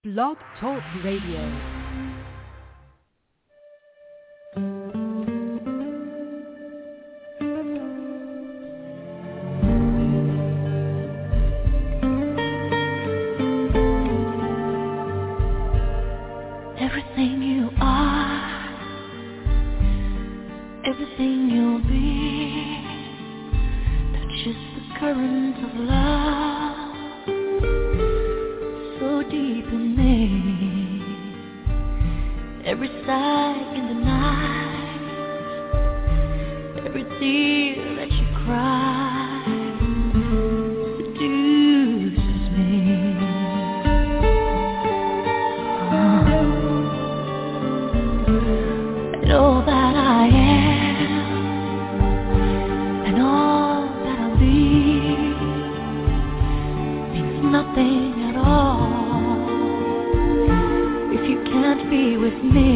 Blog Talk Radio. Everything you are, everything you'll be, touches the current of love, so deep in me. Every sigh in the night, every tear that you cry, seduces me. And all that I am, and all that I'll be, means nothing at all if you can't be with me.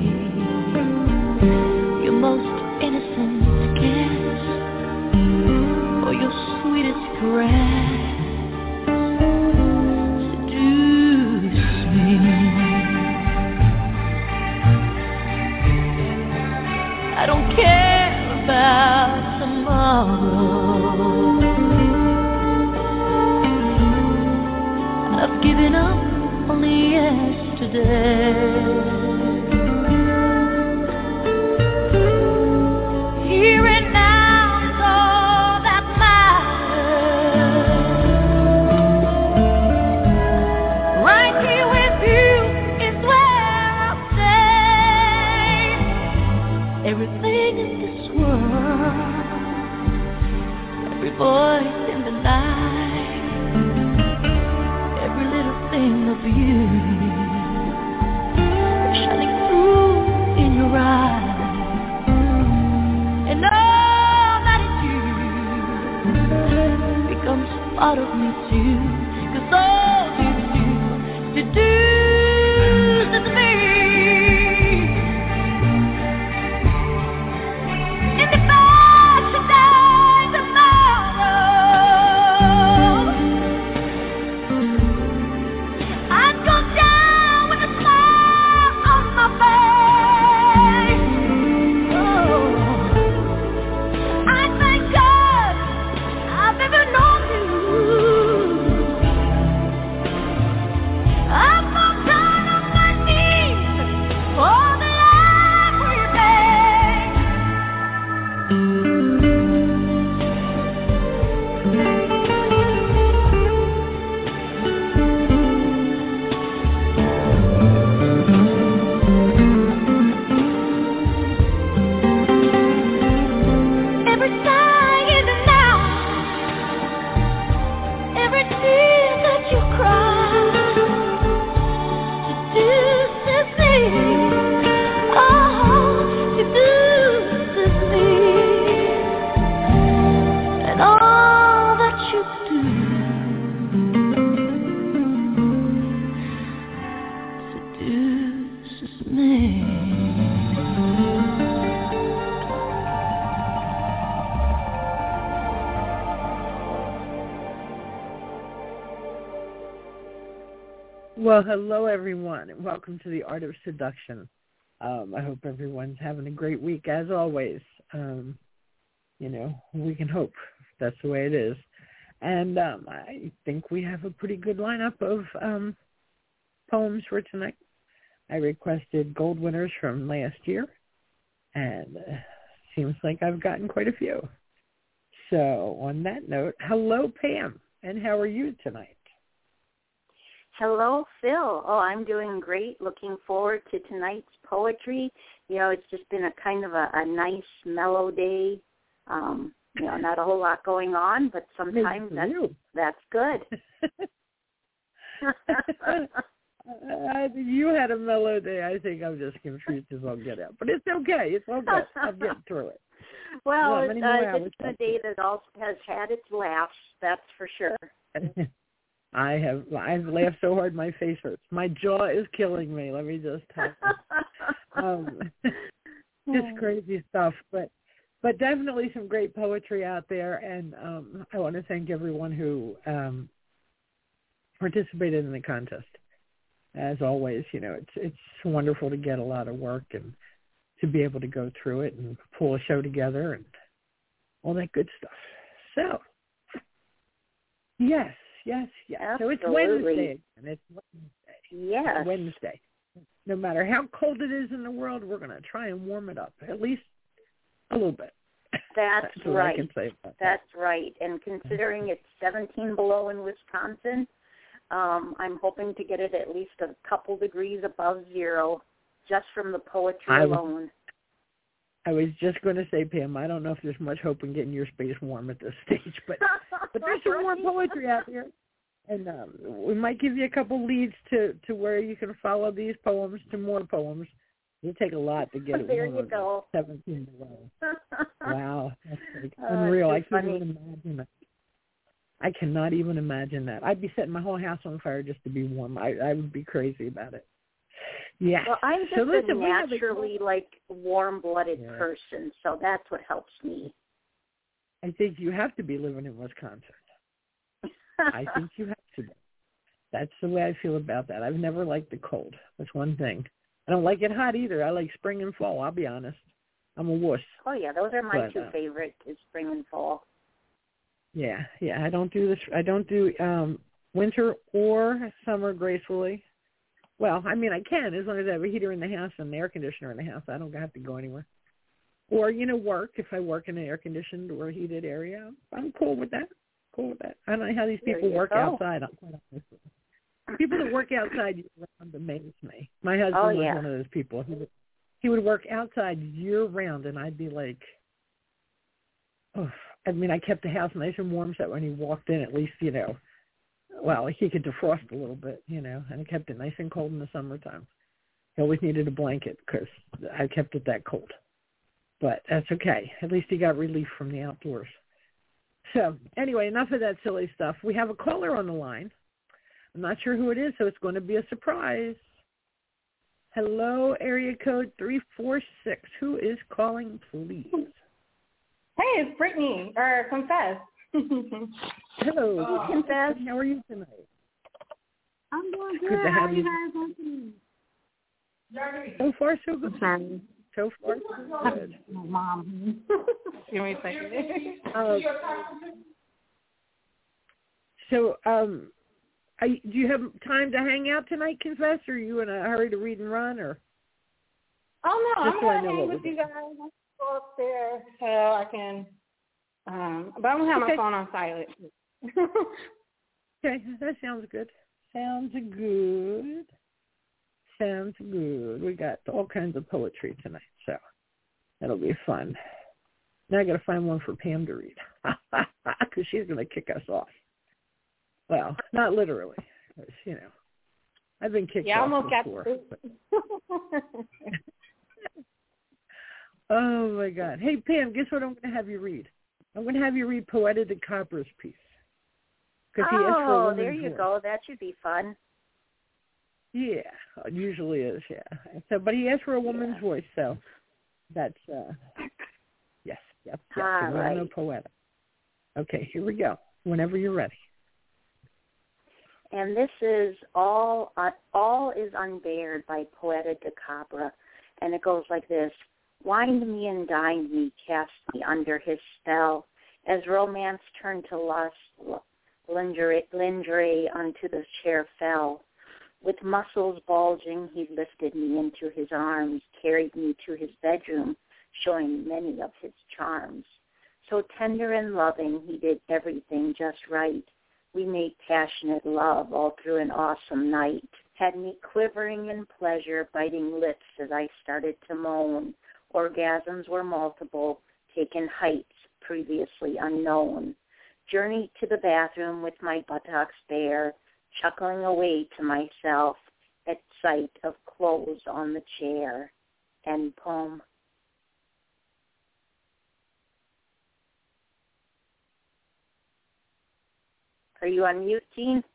Your most innocent kiss, or your sweetest caress, seduces me. I don't care about tomorrow. I've given up on the yesterday. Here and now is all that matters. Right here with you is where I'll stay. Everything in this world, every voice in the night, every little thing of beauty shining through in your eyes, and all that is you becomes part of me too, 'cause all you do seduces me. In the dark today, tomorrow, I'd go down with a smile on my face. Oh, I thank God I've ever known you. I'm all down on my knees for the life we made. Every sigh in the night, every tear that you cry, seduces me. Oh, seduces me. And all that you do seduces me. Well, hello, everyone, and welcome to the Art of Seduction. I hope everyone's having a great week, as always. We can hope that's the way it is. And I think we have a pretty good lineup of poems for tonight. I requested gold winners from last year, and seems like I've gotten quite a few. So on that note, hello, Pam, and how are you tonight? Hello, Phil. Oh, I'm doing great. Looking forward to tonight's poetry. It's just been a kind of a nice, mellow day. Not a whole lot going on, but sometimes that's good. You had a mellow day. I think I'm just confused as I'll get out. But it's okay. It's all good. I'll get through it. Well, it's been a day that also has had its laughs, that's for sure. I've laughed so hard my face hurts. My jaw is killing me. Let me just tell you. Just crazy stuff. But But definitely some great poetry out there, and I want to thank everyone who participated in the contest. as always, it's wonderful to get a lot of work and to be able to go through it and pull a show together and all that good stuff. So, yes. Absolutely. So it's Wednesday, and it's Wednesday. Yes. It's Wednesday. No matter how cold it is in the world, we're going to try and warm it up, at least a little bit. That's what right. I can say about That's right. And considering it's 17 below in Wisconsin, I'm hoping to get it at least a couple degrees above zero just from the poetry alone. I was just going to say, Pam, I don't know if there's much hope in getting your space warm at this stage, but there's some more poetry out there. And we might give you a couple leads to where you can follow these poems to more poems. It'll take a lot to get it there warm. You go. 17 below. Wow. That's like unreal. I can't even imagine that. I cannot even imagine that. I'd be setting my whole house on fire just to be warm. I would be crazy about it. Yeah. Well, I'm just a naturally, warm-blooded person, so that's what helps me. I think you have to be living in Wisconsin. I think you have to be. That's the way I feel about that. I've never liked the cold. That's one thing. I don't like it hot either. I like spring and fall, I'll be honest. I'm a wuss. Oh, yeah, those are my two favorites, is spring and fall. Yeah. I don't do this. I don't do winter or summer gracefully. Well, I mean, I can as long as I have a heater in the house and an air conditioner in the house. I don't have to go anywhere. Or, work. If I work in an air-conditioned or heated area, I'm cool with that. I don't know how these people work outside. I'm quite honest with you. People that work outside year-round amaze me. My husband was one of those people. He would work outside year-round, and I'd be like, oh. I mean, I kept the house nice and warm so that when he walked in, at least, well, he could defrost a little bit, and I kept it nice and cold in the summertime. He always needed a blanket because I kept it that cold. But that's okay. At least he got relief from the outdoors. So anyway, enough of that silly stuff. We have a caller on the line. I'm not sure who it is, so it's going to be a surprise. Hello, area code 346. Who is calling, please? Hey, it's Brittany, or Confess. Hello, Confess. How are you tonight? I'm doing good. Good to have you. How are you guys? So far, so good. Sorry. So far, so good. My mom. Give me a second. Do you have time to hang out tonight, Confess, or are you in a hurry to read and run? Or? Oh, no, just I'm so going to hang with you guys. I'll go upstairs so I can, but I'm going to have my phone on silent. Okay, that sounds good. Sounds good. We got all kinds of poetry tonight, so that'll be fun. Now I got to find one for Pam to read because she's going to kick us off. Well, not literally, because, I've been kicked off before. Oh, my God. Hey, Pam, guess what I'm going to have you read? I'm going to have you read Poeta de Cabra's piece. Oh, there you go. That should be fun. Yeah, it usually is, yeah. So, but he asked for a woman's voice, so that's, yes. So right. No Poeta. Okay, here we go, whenever you're ready. And this is All is Unbared by Poeta de Cabra, and it goes like this. Wind me and dine me, cast me under his spell, as romance turned to lust, lingerie unto the chair fell. With muscles bulging, he lifted me into his arms, carried me to his bedroom, showing many of his charms. So tender and loving, he did everything just right. We made passionate love all through an awesome night. Had me quivering in pleasure, biting lips as I started to moan. Orgasms were multiple, taken heights previously unknown. Journeyed to the bathroom with my buttocks bare, chuckling away to myself at sight of clothes on the chair. End poem. Are you on mute, Jean?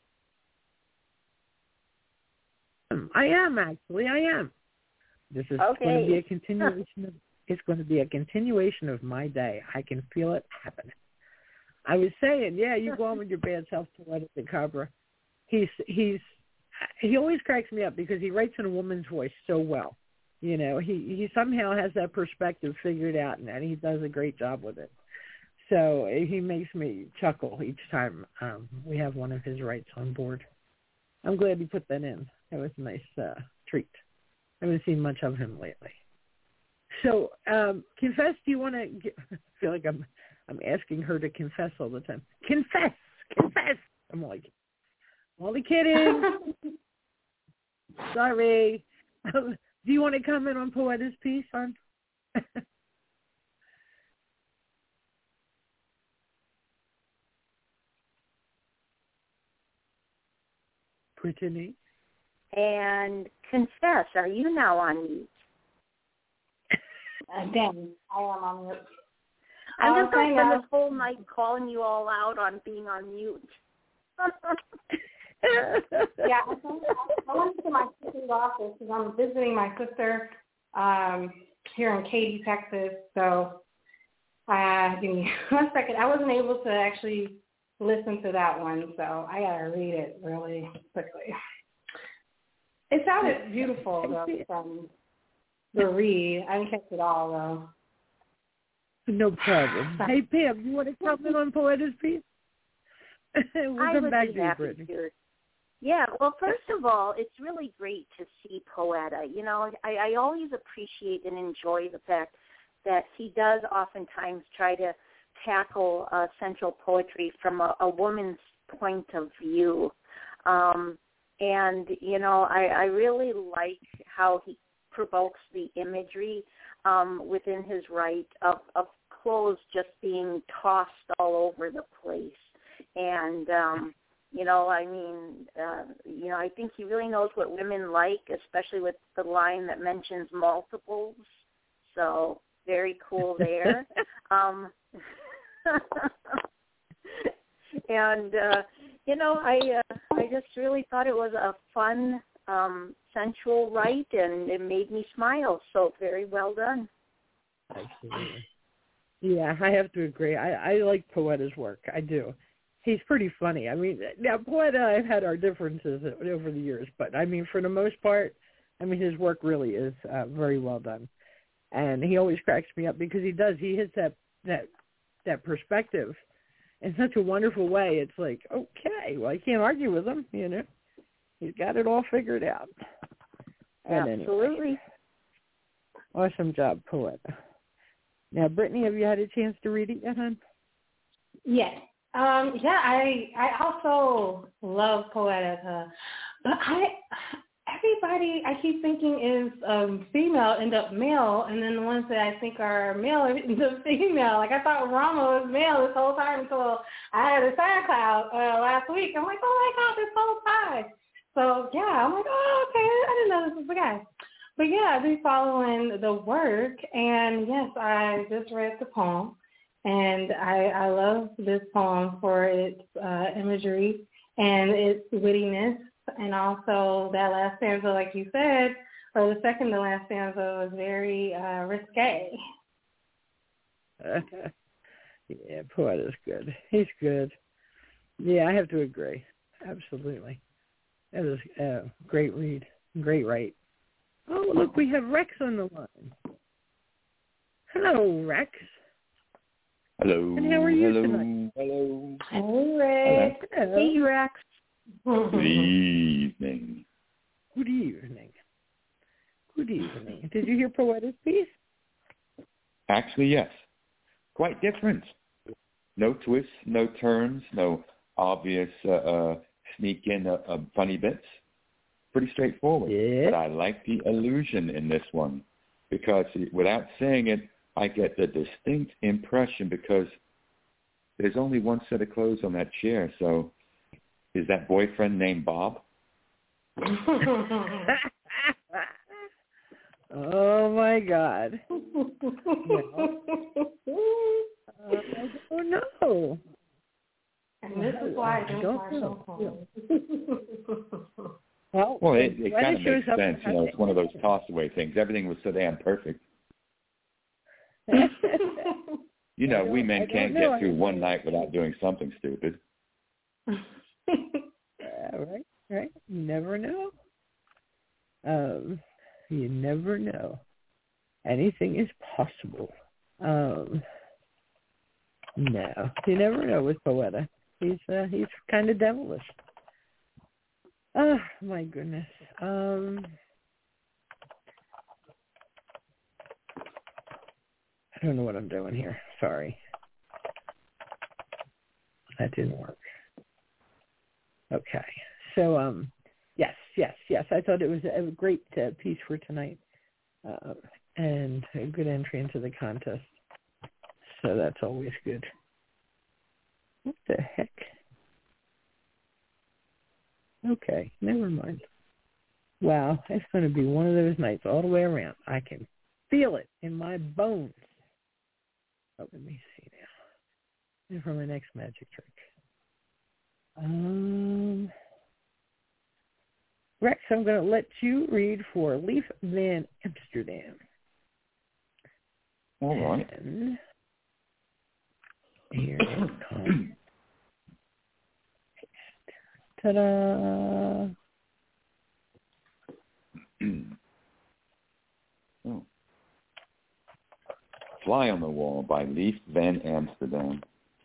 I am, actually. I am. This is going to be a continuation. It's going to be a continuation of my day. I can feel it happening. I was saying, you go on with your bad self, Poeta de Cabra. He's he always cracks me up because he writes in a woman's voice so well. You know, he somehow has that perspective figured out, and he does a great job with it. So he makes me chuckle each time we have one of his writes on board. I'm glad he put that in. It was a nice treat. I haven't seen much of him lately. So, confess. Do you want to? I feel like I'm asking her to confess all the time. Confess. I'm like, only kidding. Sorry. Do you want to comment on Poetta's piece, hon? Brittany? And confess, are you now on mute? Again, I am on mute. I'm just going to spend this whole night calling you all out on being on mute. Yeah, I went to my sister's office because I'm visiting my sister here in Katy, Texas. So give me 1 second. I wasn't able to actually listen to that one, so I got to read it really quickly. It sounded beautiful, though, from the read. I didn't catch it all, though. No problem. Hey, Pam, you want to comment on Poetta's piece? We'll come back to you, Brittany. Yeah, well, first of all, it's really great to see Poetta. You know, I always appreciate and enjoy the fact that he does oftentimes try to tackle central poetry from a woman's point of view. And, you know, I really like how he provokes the imagery within his right of clothes just being tossed all over the place. And, you know, I mean, you know, I think he really knows what women like, especially with the line that mentions multiples. So very cool there. And, you know, I just really thought it was a fun, sensual write, and it made me smile. So very well done. Absolutely. Yeah, I have to agree. I like Poetta's work. I do. He's pretty funny. I mean, now Poetta, I've had our differences over the years, but I mean, for the most part, I mean, his work really is very well done, and he always cracks me up because he hits that perspective in such a wonderful way. It's like, okay, well, I can't argue with him. You know, he's got it all figured out. And absolutely. Anyway, awesome job, Poetta. Now, Brittany, have you had a chance to read it yet, hon? Yes. Yeah, I also love Poetta, but everybody I keep thinking is female end up male, and then the ones that I think are male end up female. Like I thought Rama was male this whole time until I had a SoundCloud last week. I'm like, oh my God, this whole time. So yeah, I'm like, oh okay, I didn't know this was a guy. But yeah, I've been following the work, and yes, I just read the poem. And I love this poem for its imagery and its wittiness, and also that last stanza, like you said, or the second to last stanza, was very risque. Yeah, Poetta's good. He's good. Yeah, I have to agree. Absolutely. That was a great read. Great write. Oh, look, we have Rex on the line. Hello, Rex. Hello. And how are you tonight? Hello. Hey, Rex. Hello. Hey, Rex. Good evening. Good evening. Good evening. Did you hear Poetta's piece? Actually, yes. Quite different. No twists, no turns, no obvious sneak in funny bits. Pretty straightforward. Yeah. But I like the illusion in this one because without saying it, I get the distinct impression because there's only one set of clothes on that chair. So is that boyfriend named Bob? Oh, my God. I don't know. And this is why I don't know. Well, it kind of makes sense. You know, it's one of those toss-away things. Everything was so damn perfect. You know, we men can't get through one night without doing something stupid. Right? right? You never know. You never know. Anything is possible. No, you never know with Poeta. He's kind of devilish. Oh my goodness. I don't know what I'm doing here. Sorry. That didn't work. Okay. So, yes. I thought it was a great piece for tonight, and a good entry into the contest. So that's always good. What the heck? Okay, never mind. Wow, it's going to be one of those nights all the way around. I can feel it in my bones. Oh, let me see now. And for my next magic trick. Rex, I'm going to let you read for Leaf Van Amsterdam. All right. And here it comes. Ta-da! Oh. Fly on the Wall by Leaf Van Amsterdam.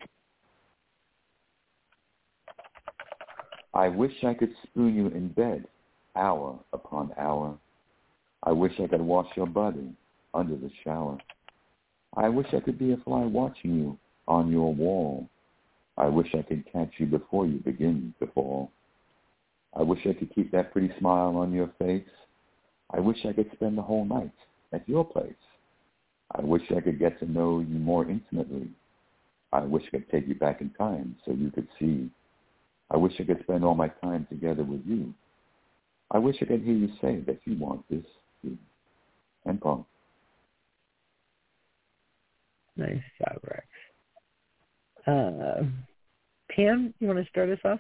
I wish I could spoon you in bed, hour upon hour. I wish I could wash your body under the shower. I wish I could be a fly watching you on your wall. I wish I could catch you before you begin to fall. I wish I could keep that pretty smile on your face. I wish I could spend the whole night at your place. I wish I could get to know you more intimately. I wish I could take you back in time so you could see. I wish I could spend all my time together with you. I wish I could hear you say that you want this too. And Paul. Nice job, Rex. Pam, you want to start us off?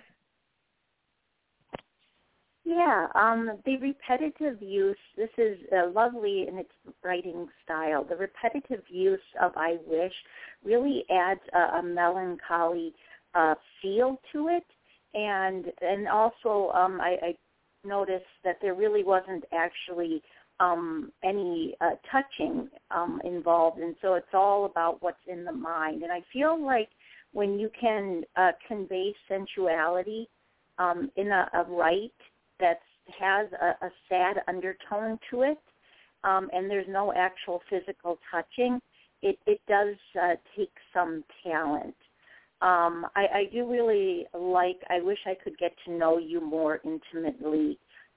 Yeah, the repetitive use, this is lovely in its writing style. The repetitive use of I wish really adds a melancholy feel to it. And also I noticed that there really wasn't actually any touching involved, and so it's all about what's in the mind. And I feel like when you can convey sensuality in a rite that has a sad undertone to it, and there's no actual physical touching, it does take some talent. I do really like, I wish I could get to know you more intimately,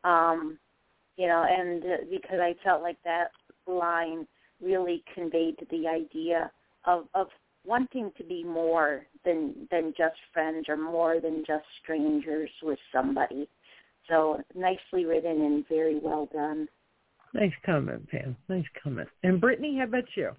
and because I felt like that line really conveyed the idea of wanting to be more than just friends or more than just strangers with somebody. So nicely written and very well done. Nice comment, Pam. Nice comment. And Brittany, how about you?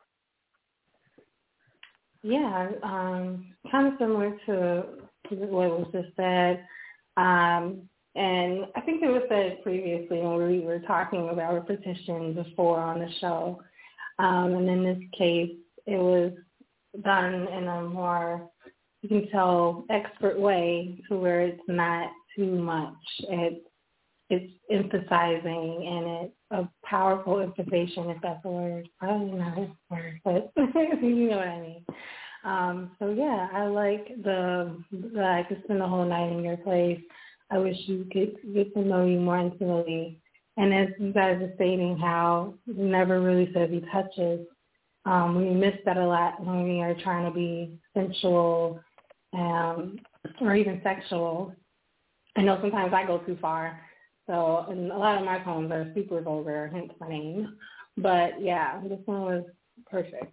Yeah, kind of similar to what was just said. And I think it was said previously when we were talking about repetition before on the show. And in this case, it was done in a more, you can tell, expert way to where it's not too much. It's emphasizing, and it's a powerful emphasization, if that's a word. I don't know if it's a word, but you know what I mean. So yeah, I like I could spend the whole night in your place. I wish you could get to know you more intimately. And as you guys are stating how it never really says he touches, we miss that a lot when we are trying to be sensual or even sexual. I know sometimes I go too far. So, and a lot of my poems are super vulgar, hence my name. But yeah, this one was perfect.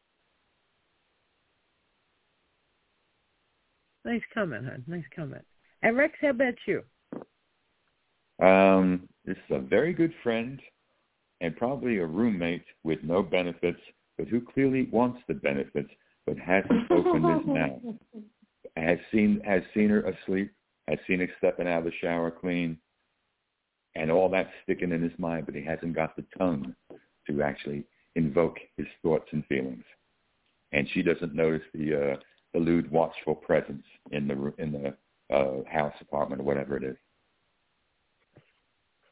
Nice comment, hon. Nice comment. And Rex, how about you? This is a very good friend and probably a roommate with no benefits, but who clearly wants the benefits, but hasn't opened his mouth. Has seen her asleep, has seen her stepping out of the shower clean, and all that sticking in his mind, but he hasn't got the tongue to actually invoke his thoughts and feelings. And she doesn't notice the lewd, watchful presence in the house, apartment, or whatever it is.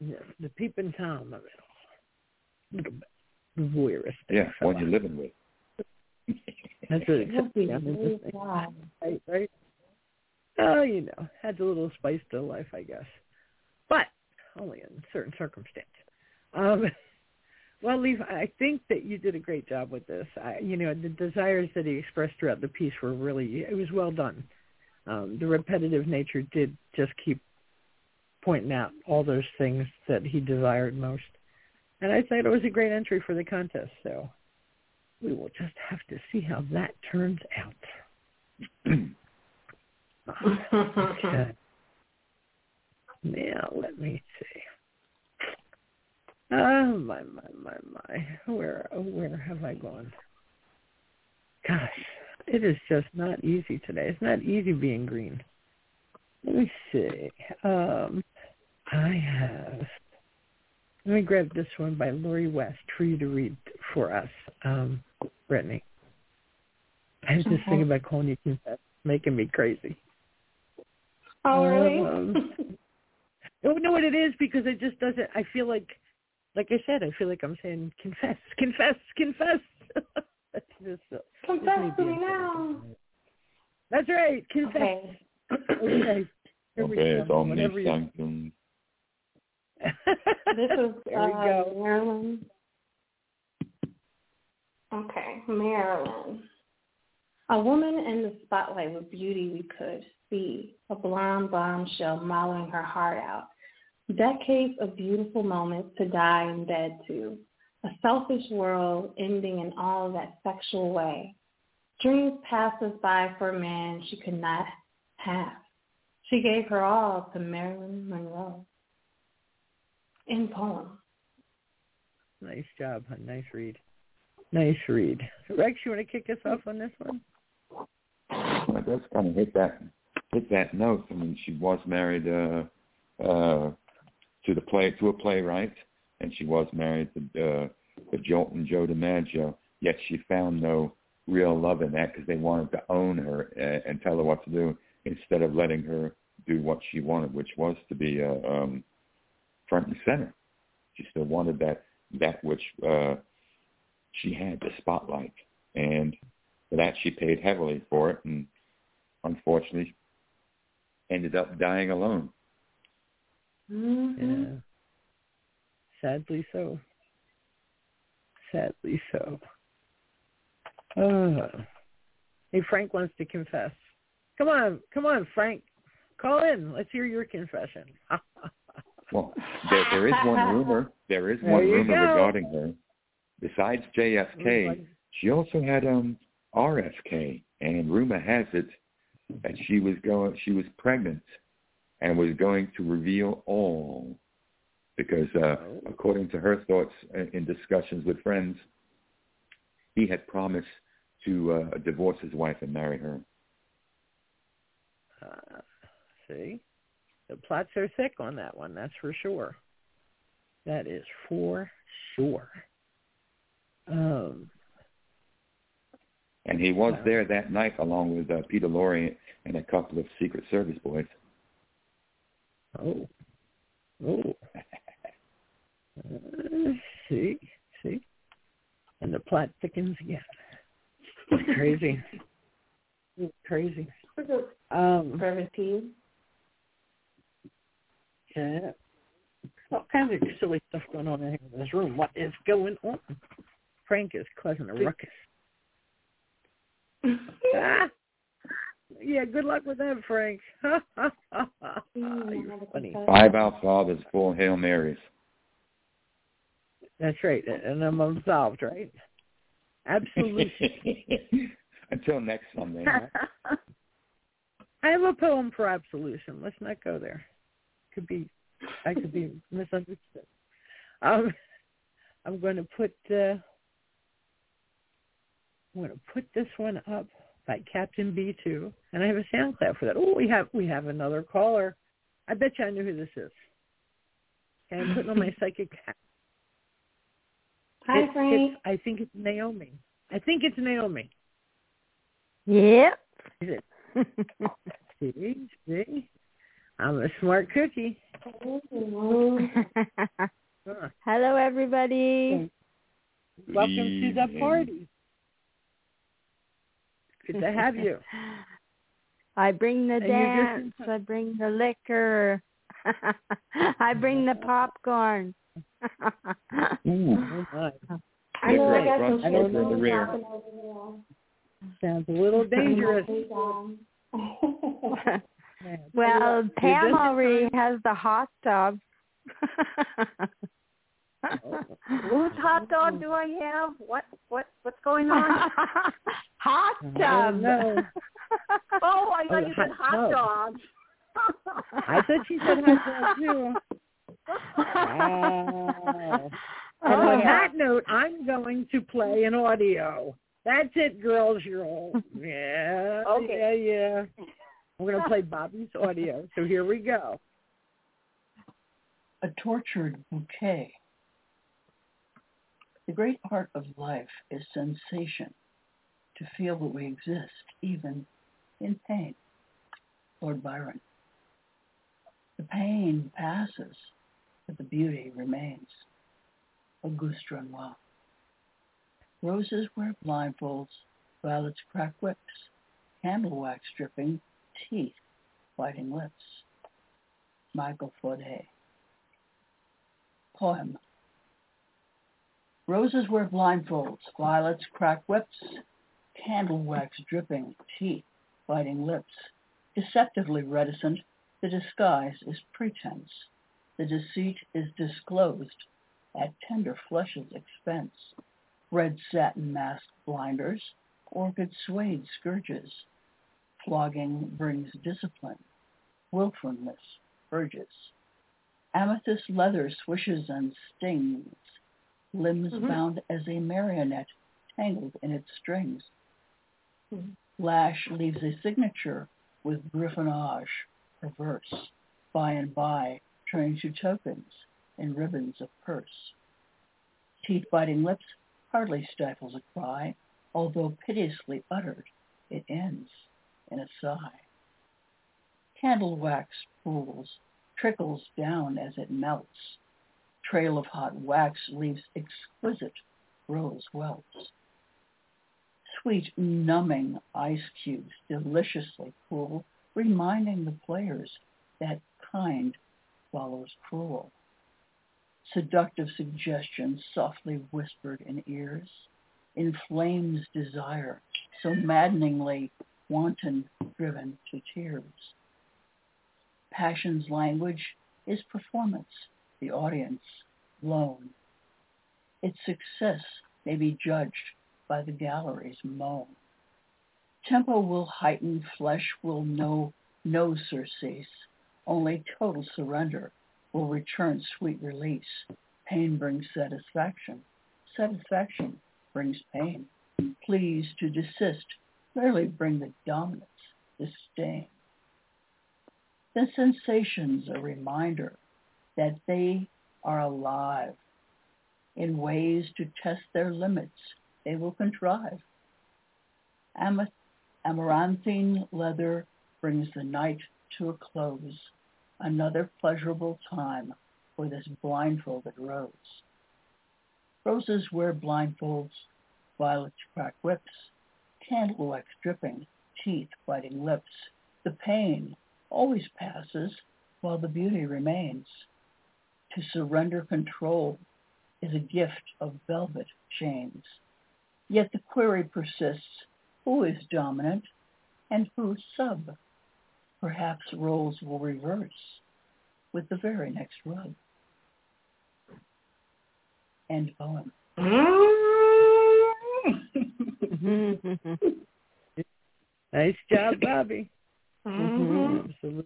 the peeping Tom of it all. A little bit voyeuristic. Yeah, one you're living with. That's what it right? Oh, adds a little spice to life, I guess. But only in certain circumstances. Well, Leif, I think that you did a great job with this. The desires that he expressed throughout the piece were it was well done. The repetitive nature did just keep pointing out all those things that he desired most. And I thought it was a great entry for the contest, so we will just have to see how that turns out. Okay. Now, let me see. Oh, my. Where have I gone? Gosh, it is just not easy today. It's not easy being green. Let me see. Let me grab this one by Lori West for you to read for us, Brittany. I was just thinking about calling you confess, making me crazy. Oh, really? I don't know what it is because it just doesn't. I feel like I said, I feel like I'm saying confess. That's just, confess to me now. That's right. Confess. Okay. Here we go. Whenever you... This is there we go. Marilyn. Okay, Marilyn. A woman in the spotlight with beauty we could see, a blonde bombshell modeling her heart out. Decades of beautiful moments to die in bed to. A selfish world ending in all that sexual way. Dreams passed us by for a man she could not have. She gave her all to Marilyn Monroe. In poem. Nice job, hon. Nice read. Nice read. Rex, you want to kick us off on this one? Well, it does kind of hit that note. I mean, she was married to a playwright, and she was married to Joe DiMaggio. Yet she found no real love in that because they wanted to own her and tell her what to do instead of letting her do what she wanted, which was to be front and center. She still wanted that which she had, the spotlight, and for that she paid heavily for it, and unfortunately ended up dying alone. Mm-hmm. Yeah. Sadly so. Hey, Frank wants to confess. Come on, Frank. Call in. Let's hear your confession. Well, there is one rumor. There is one rumor regarding her. Besides JFK, she also had RFK, and rumor has it that she was pregnant and was going to reveal all, because according to her thoughts in discussions with friends, he had promised to divorce his wife and marry her. See? The plots are thick on that one, that's for sure. That is for sure. And he was there that night along with Peter Lorre and a couple of Secret Service boys. Oh. See? And the plot thickens again. It's crazy. Brevity. Yeah. All kinds of silly stuff going on in this room. What is going on? Frank is causing a ruckus. Yeah, good luck with that, Frank. You're funny. 5 Our Fathers, 4 Hail Marys. That's right, and I'm absolved, right? Absolutely. Until next Sunday. I have a poem for absolution. Let's not go there. I could be misunderstood. I'm going to put this one up by Captain B2, and I have a sound clap for that. Oh, we have another caller. I bet you I knew who this is. Okay, I'm putting on my psychic hat. Hi, Frank. I think it's Naomi. Yep. Is it? See? I'm a smart cookie. Hello, everybody. Welcome to the party. Good to have you. I bring the dance. I bring the liquor. I bring the popcorn. Ooh. I know I got some I don't know the rear. Sounds a little dangerous. Well, Pam already has the hot tub. Whose hot dog do I have? What's going on? Hot tub. Oh, I thought you said hot dogs. I thought she said hot dog too. Wow. And on that note, I'm going to play an audio. That's it, girls. You're all yeah. We're going to play Bobby's audio. So here we go. A tortured bouquet. The great art of life is sensation, to feel that we exist, even in pain. Lord Byron. The pain passes, but the beauty remains. Auguste Renoir. Roses wear blindfolds, violets crack whips, candle wax dripping, teeth biting lips. Michael Faudet. Poem. Roses wear blindfolds, violets crack whips, candle wax dripping, teeth biting lips. Deceptively reticent, the disguise is pretense. The deceit is disclosed at tender flesh's expense. Red satin masked blinders, orchid suede scourges. Flogging brings discipline. Willfulness urges. Amethyst leather swishes and stings. Limbs bound as a marionette tangled in its strings. Lash leaves a signature with griffonage perverse. By and by turning to tokens in ribbons of purse. Teeth-biting lips hardly stifles a cry, although piteously uttered, it ends in a sigh. Candle wax pools, trickles down as it melts. Trail of hot wax leaves exquisite rose welts. Sweet, numbing ice cubes deliciously cool, reminding the players that kind follows cruel. Seductive suggestions softly whispered in ears, inflames desire, so maddeningly wanton driven to tears. Passion's language is performance, the audience blown. Its success may be judged by the gallery's moan. Tempo will heighten, flesh will know no surcease. Only total surrender will return sweet release. Pain brings satisfaction. Satisfaction brings pain. Pleas to desist rarely bring the dominance, disdain. The sensation's a reminder that they are alive. In ways to test their limits, they will contrive. Amaranthine leather brings the night to a close. Another pleasurable time for this blindfolded rose. Roses wear blindfolds, violets crack whips, candle wax dripping, teeth biting lips. The pain always passes while the beauty remains. To surrender control is a gift of velvet chains. Yet the query persists, who is dominant and who sub? Perhaps roles will reverse with the very next rub. End poem. Nice job, Bobby. Absolutely.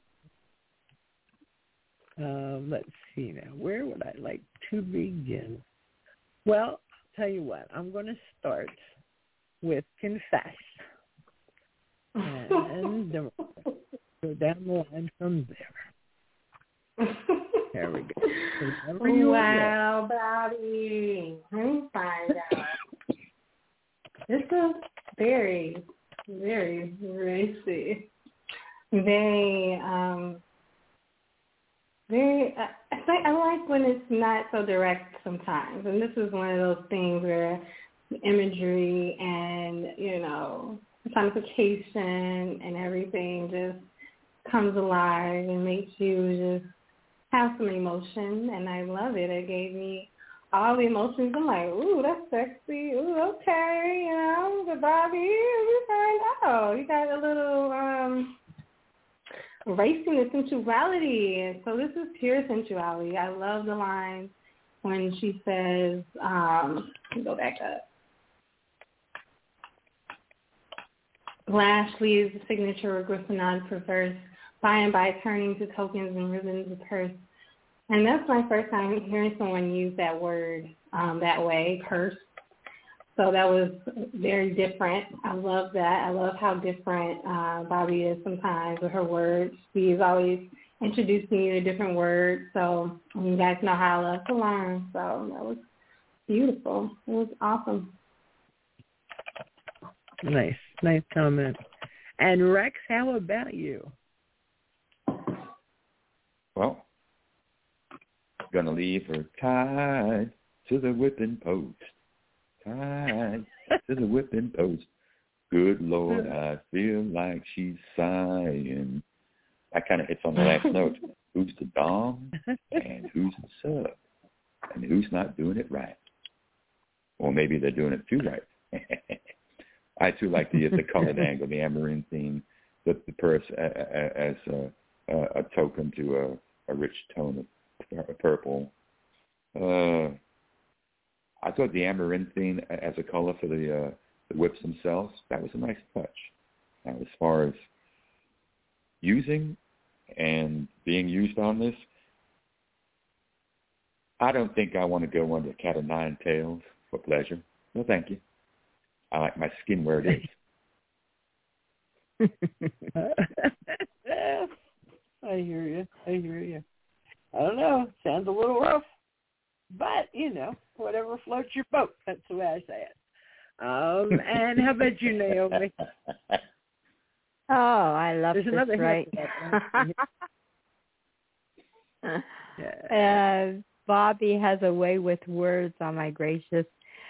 Let's see now. Where would I like to begin? Well, I'll tell you what. I'm going to start with Confess. And then we'll go down the line from there. There we go. Wow, Bobby. Find out. This is very racy. Very I like when it's not so direct sometimes, and this is one of those things where the imagery and personification and everything just comes alive and makes you just have some emotion, and I love it. It gave me all the emotions. I'm like, ooh, that's sexy. Ooh, okay, but Bobby, we find out you got a little racing and sensuality, and so this is pure sensuality. I love the line when she says, let me go back up. Lash leaves the signature of Griffinade perverse, by and by turning to tokens and ribbons of purse. And that's my first time hearing someone use that word that way, purse. So that was very different. I love that. I love how different Bobby is sometimes with her words. She's always introducing you to different words. So you guys know how I love to learn. So that was beautiful. It was awesome. Nice comment. And Rex, how about you? Well, gonna leave her tied to the whipping post. Tied to the whipping post. Good Lord, I feel like she's sighing. That kind of hits on the last note. Who's the dom and who's the sub? And who's not doing it right? Or maybe they're doing it too right. I too like the colored angle, the Amarine theme, the purse as a token to a rich tone of purple. I thought the amaranthine as a color for the whips themselves, that was a nice touch. Now, as far as using and being used on this, I don't think I want to go under cat of nine tails for pleasure. No, thank you. I like my skin where it is. I hear you. I don't know. Sounds a little rough. But, whatever floats your boat. That's the way I say it. And how about you, Naomi? Oh, I love this, right? Bobby has a way with words, oh my gracious.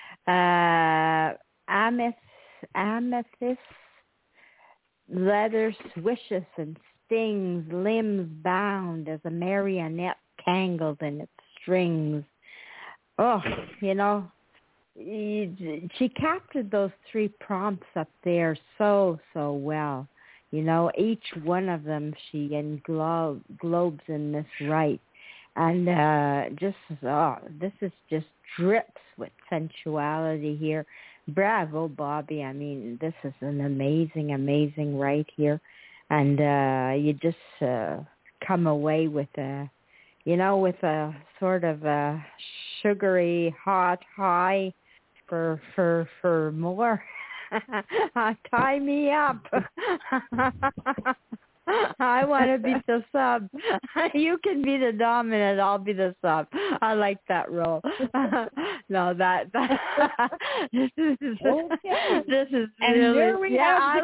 Amethyst, leather swishes and stings, limbs bound as a marionette tangled in its strings. Oh, she captured those three prompts up there so well. Each one of them she englobes in this right. And this is just drips with sensuality here. Bravo, Bobby. I mean, this is an amazing right here. And you just come away with a sort of a sugary hot high for more. Tie me up. I want to be the sub. You can be the dominant. I'll be the sub. I like that role. No, that this is really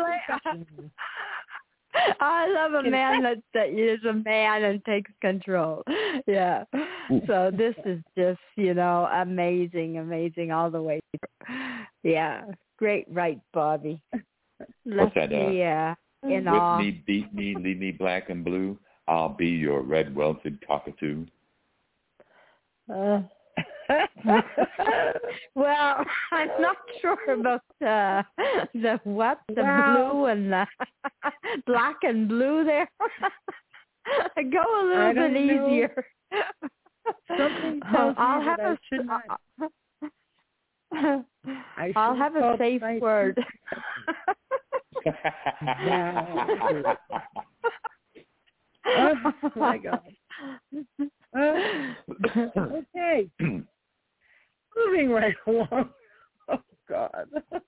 I love a man that is a man and takes control. Yeah. So this is just, amazing all the way through. Yeah. Great right, Bobby. What's that? In with awe. me, beat me, leave me black and blue. I'll be your red welted cockatoo. Well, I'm not sure about the blue and the black and blue there. Go a little bit easier. Something tells me that I should not. I'll have a safe word. Oh my God. Okay. Moving right along. Oh God.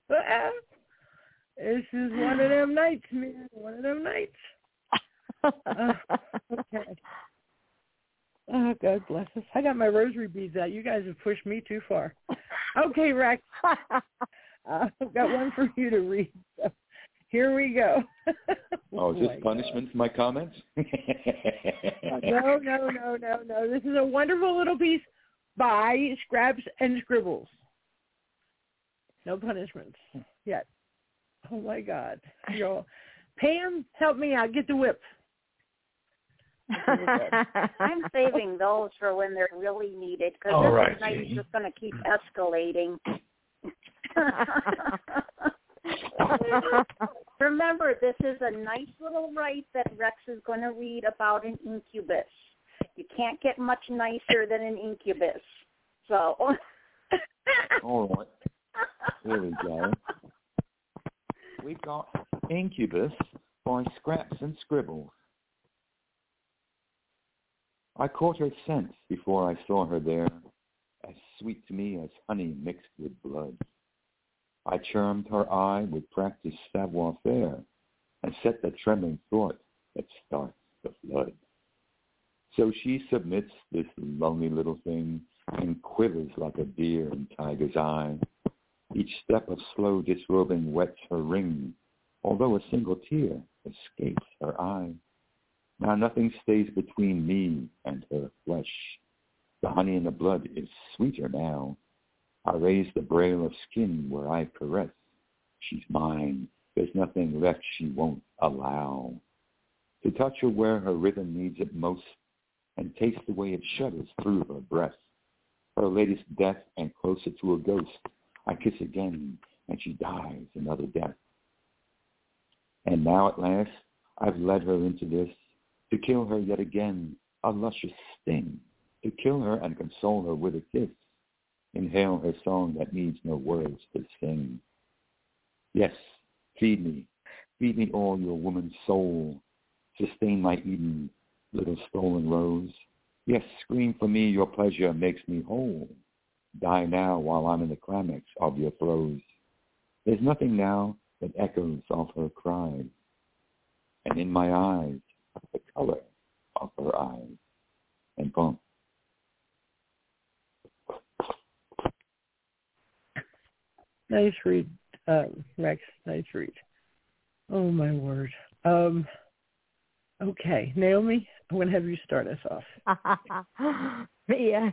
This is one of them nights, man. One of them nights. Okay. Oh, God bless us. I got my rosary beads out. You guys have pushed me too far. Okay, Rex. I've got one for you to read. So Here we go. Oh, is this punishment for my comments? No. This is a wonderful little piece by Scraps and Scribbles. No punishments yet. Oh, my God. Pam, help me out. Get the whip. I'm saving those for when they're really needed because this night is just going to keep escalating. Remember, this is a nice little rite that Rex is going to read about an incubus. You can't get much nicer than an incubus. So. All right. Here we go. We got Incubus by Scraps and Scribbles. I caught her scent before I saw her there, as sweet to me as honey mixed with blood. I charmed her eye with practiced savoir-faire and set the trembling thought that starts the flood. So she submits this lonely little thing and quivers like a deer in tiger's eye. Each step of slow disrobing wets her ring, although a single tear escapes her eye. Now nothing stays between me and her flesh. The honey in the blood is sweeter now. I raise the braille of skin where I caress. She's mine. There's nothing left she won't allow. To touch her where her rhythm needs it most, and taste the way it shudders through her breast. Her latest death and closer to a ghost, I kiss again, and she dies another death. And now at last, I've led her into this, to kill her yet again, a luscious sting, to kill her and console her with a kiss, inhale her song that needs no words to sing. Yes, feed me all your woman's soul, sustain my Eden, little stolen rose. Yes, scream for me, your pleasure makes me whole. Die now while I'm in the climax of your throes. There's nothing now that echoes of her cries, and in my eyes, the color of her eyes. And boom. Nice read, Rex. Nice read. Oh, my word. Okay, Naomi, I'm going to have you start us off. Yeah.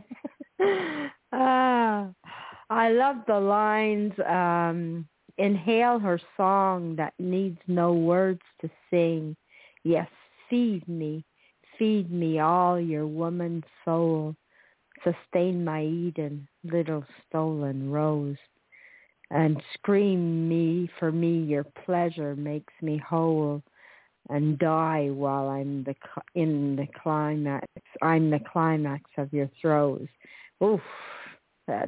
I love the lines, inhale her song that needs no words to sing. Yes, feed me all your woman's soul. Sustain my Eden, little stolen rose. And scream me, for me your pleasure makes me whole. And die while I'm in the climax. I'm the climax of your throes. Oof, that's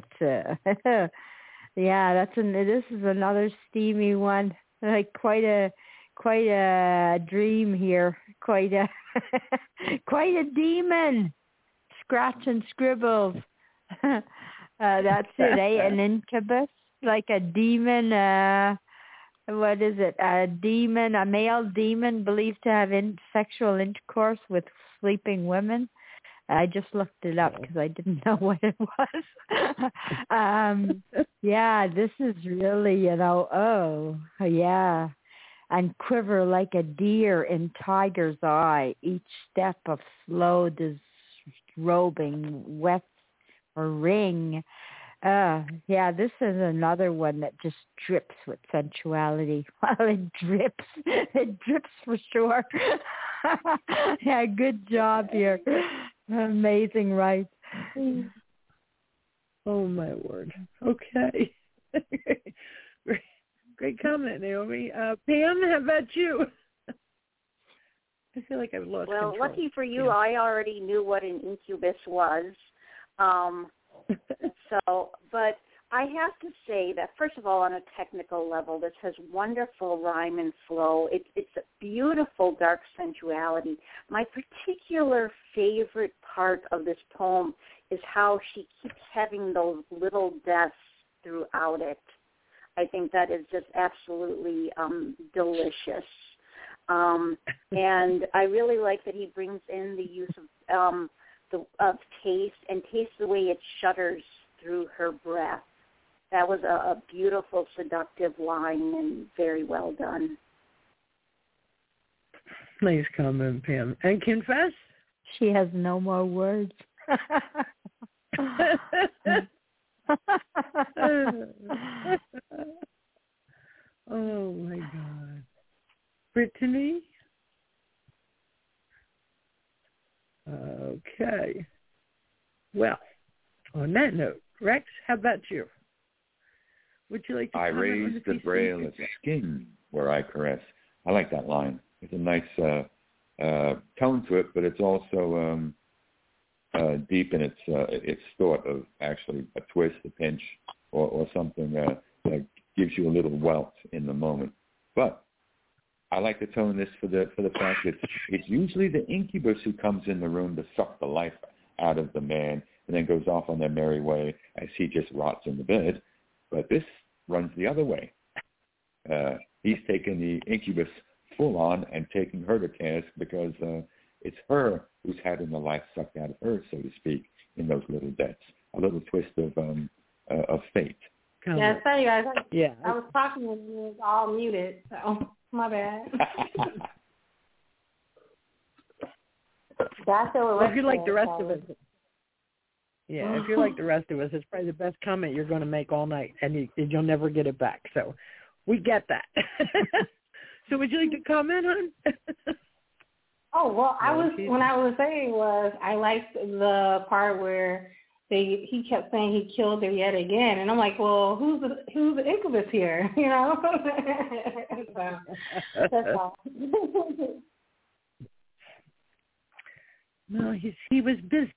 yeah. This is another steamy one. Like quite a dream here. Quite a demon. Scratch and Scribbles. That's it, eh? An incubus, like a demon. What is it? A male demon believed to have sexual intercourse with sleeping women. I just looked it up because I didn't know what it was. Yeah, this is really, oh, yeah. And quiver like a deer in tiger's eye. Each step of slow disrobing wets her ring. Yeah, this is another one that just drips with sensuality. Well, it drips for sure. Yeah, good job here. Amazing, right? Oh, my word. Okay. Great comment, Naomi. Pam, how about you? I feel like I've lost control. Lucky for you, yeah. I already knew what an incubus was. But I have to say that, first of all, on a technical level, this has wonderful rhyme and flow. It's a beautiful dark sensuality. My particular favorite part of this poem is how she keeps having those little deaths throughout it. I think that is just absolutely delicious. And I really like that he brings in the use of taste, and taste the way it shudders through her breath. That was a beautiful, seductive line and very well done. Nice comment, Pam. And confess? She has no more words. Oh, my God. Brittany? Okay. Well, on that note, Rex, how about you? Would you like to I comment on raise the piece braille of skin where I caress. I like that line. It's a nice tone to it, but it's also deep in its thought of actually a twist, a pinch, or something that gives you a little wealth in the moment. But I like to tone this for the fact that it's usually the incubus who comes in the room to suck the life out of the man and then goes off on their merry way as he just rots in the bed. But this runs the other way. He's taking the incubus full on and taking her to task because it's her who's having the life sucked out of her, so to speak, in those little deaths. A little twist of fate. Yeah, sorry guys. Yeah. I was talking when you was all muted, so my bad. Well, if you're like the rest of us, yeah, if you're like the rest of us, it's probably the best comment you're going to make all night, and you'll never get it back. So we get that. So would you like to comment on? Oh well, I was saying I liked the part where he kept saying he killed her yet again, and I'm like, well, who's the incubus here? You know. So, that's all. No, he was busy.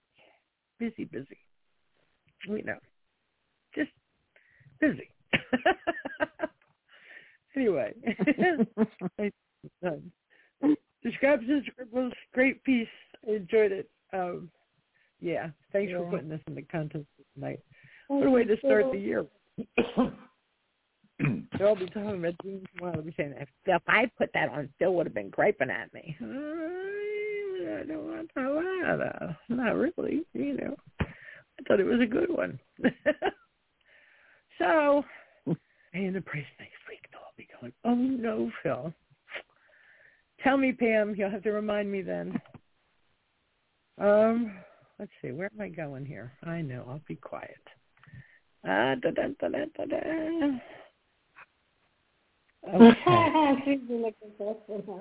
We know, just busy. Anyway, Describes and Scribbles, great piece. I enjoyed it. Yeah, thanks for putting this in the contest tonight. What a way to start the year. They'll be talking about Dean tomorrow. They'll be saying, if I put that on, Phil would have been griping at me. I don't want to. Not really, you know. I thought it was a good one. So, and the price next week, they'll be going, oh, no, Phil. Tell me, Pam. You'll have to remind me then. Let's see. Where am I going here? I know. I'll be quiet. Okay. She's looking for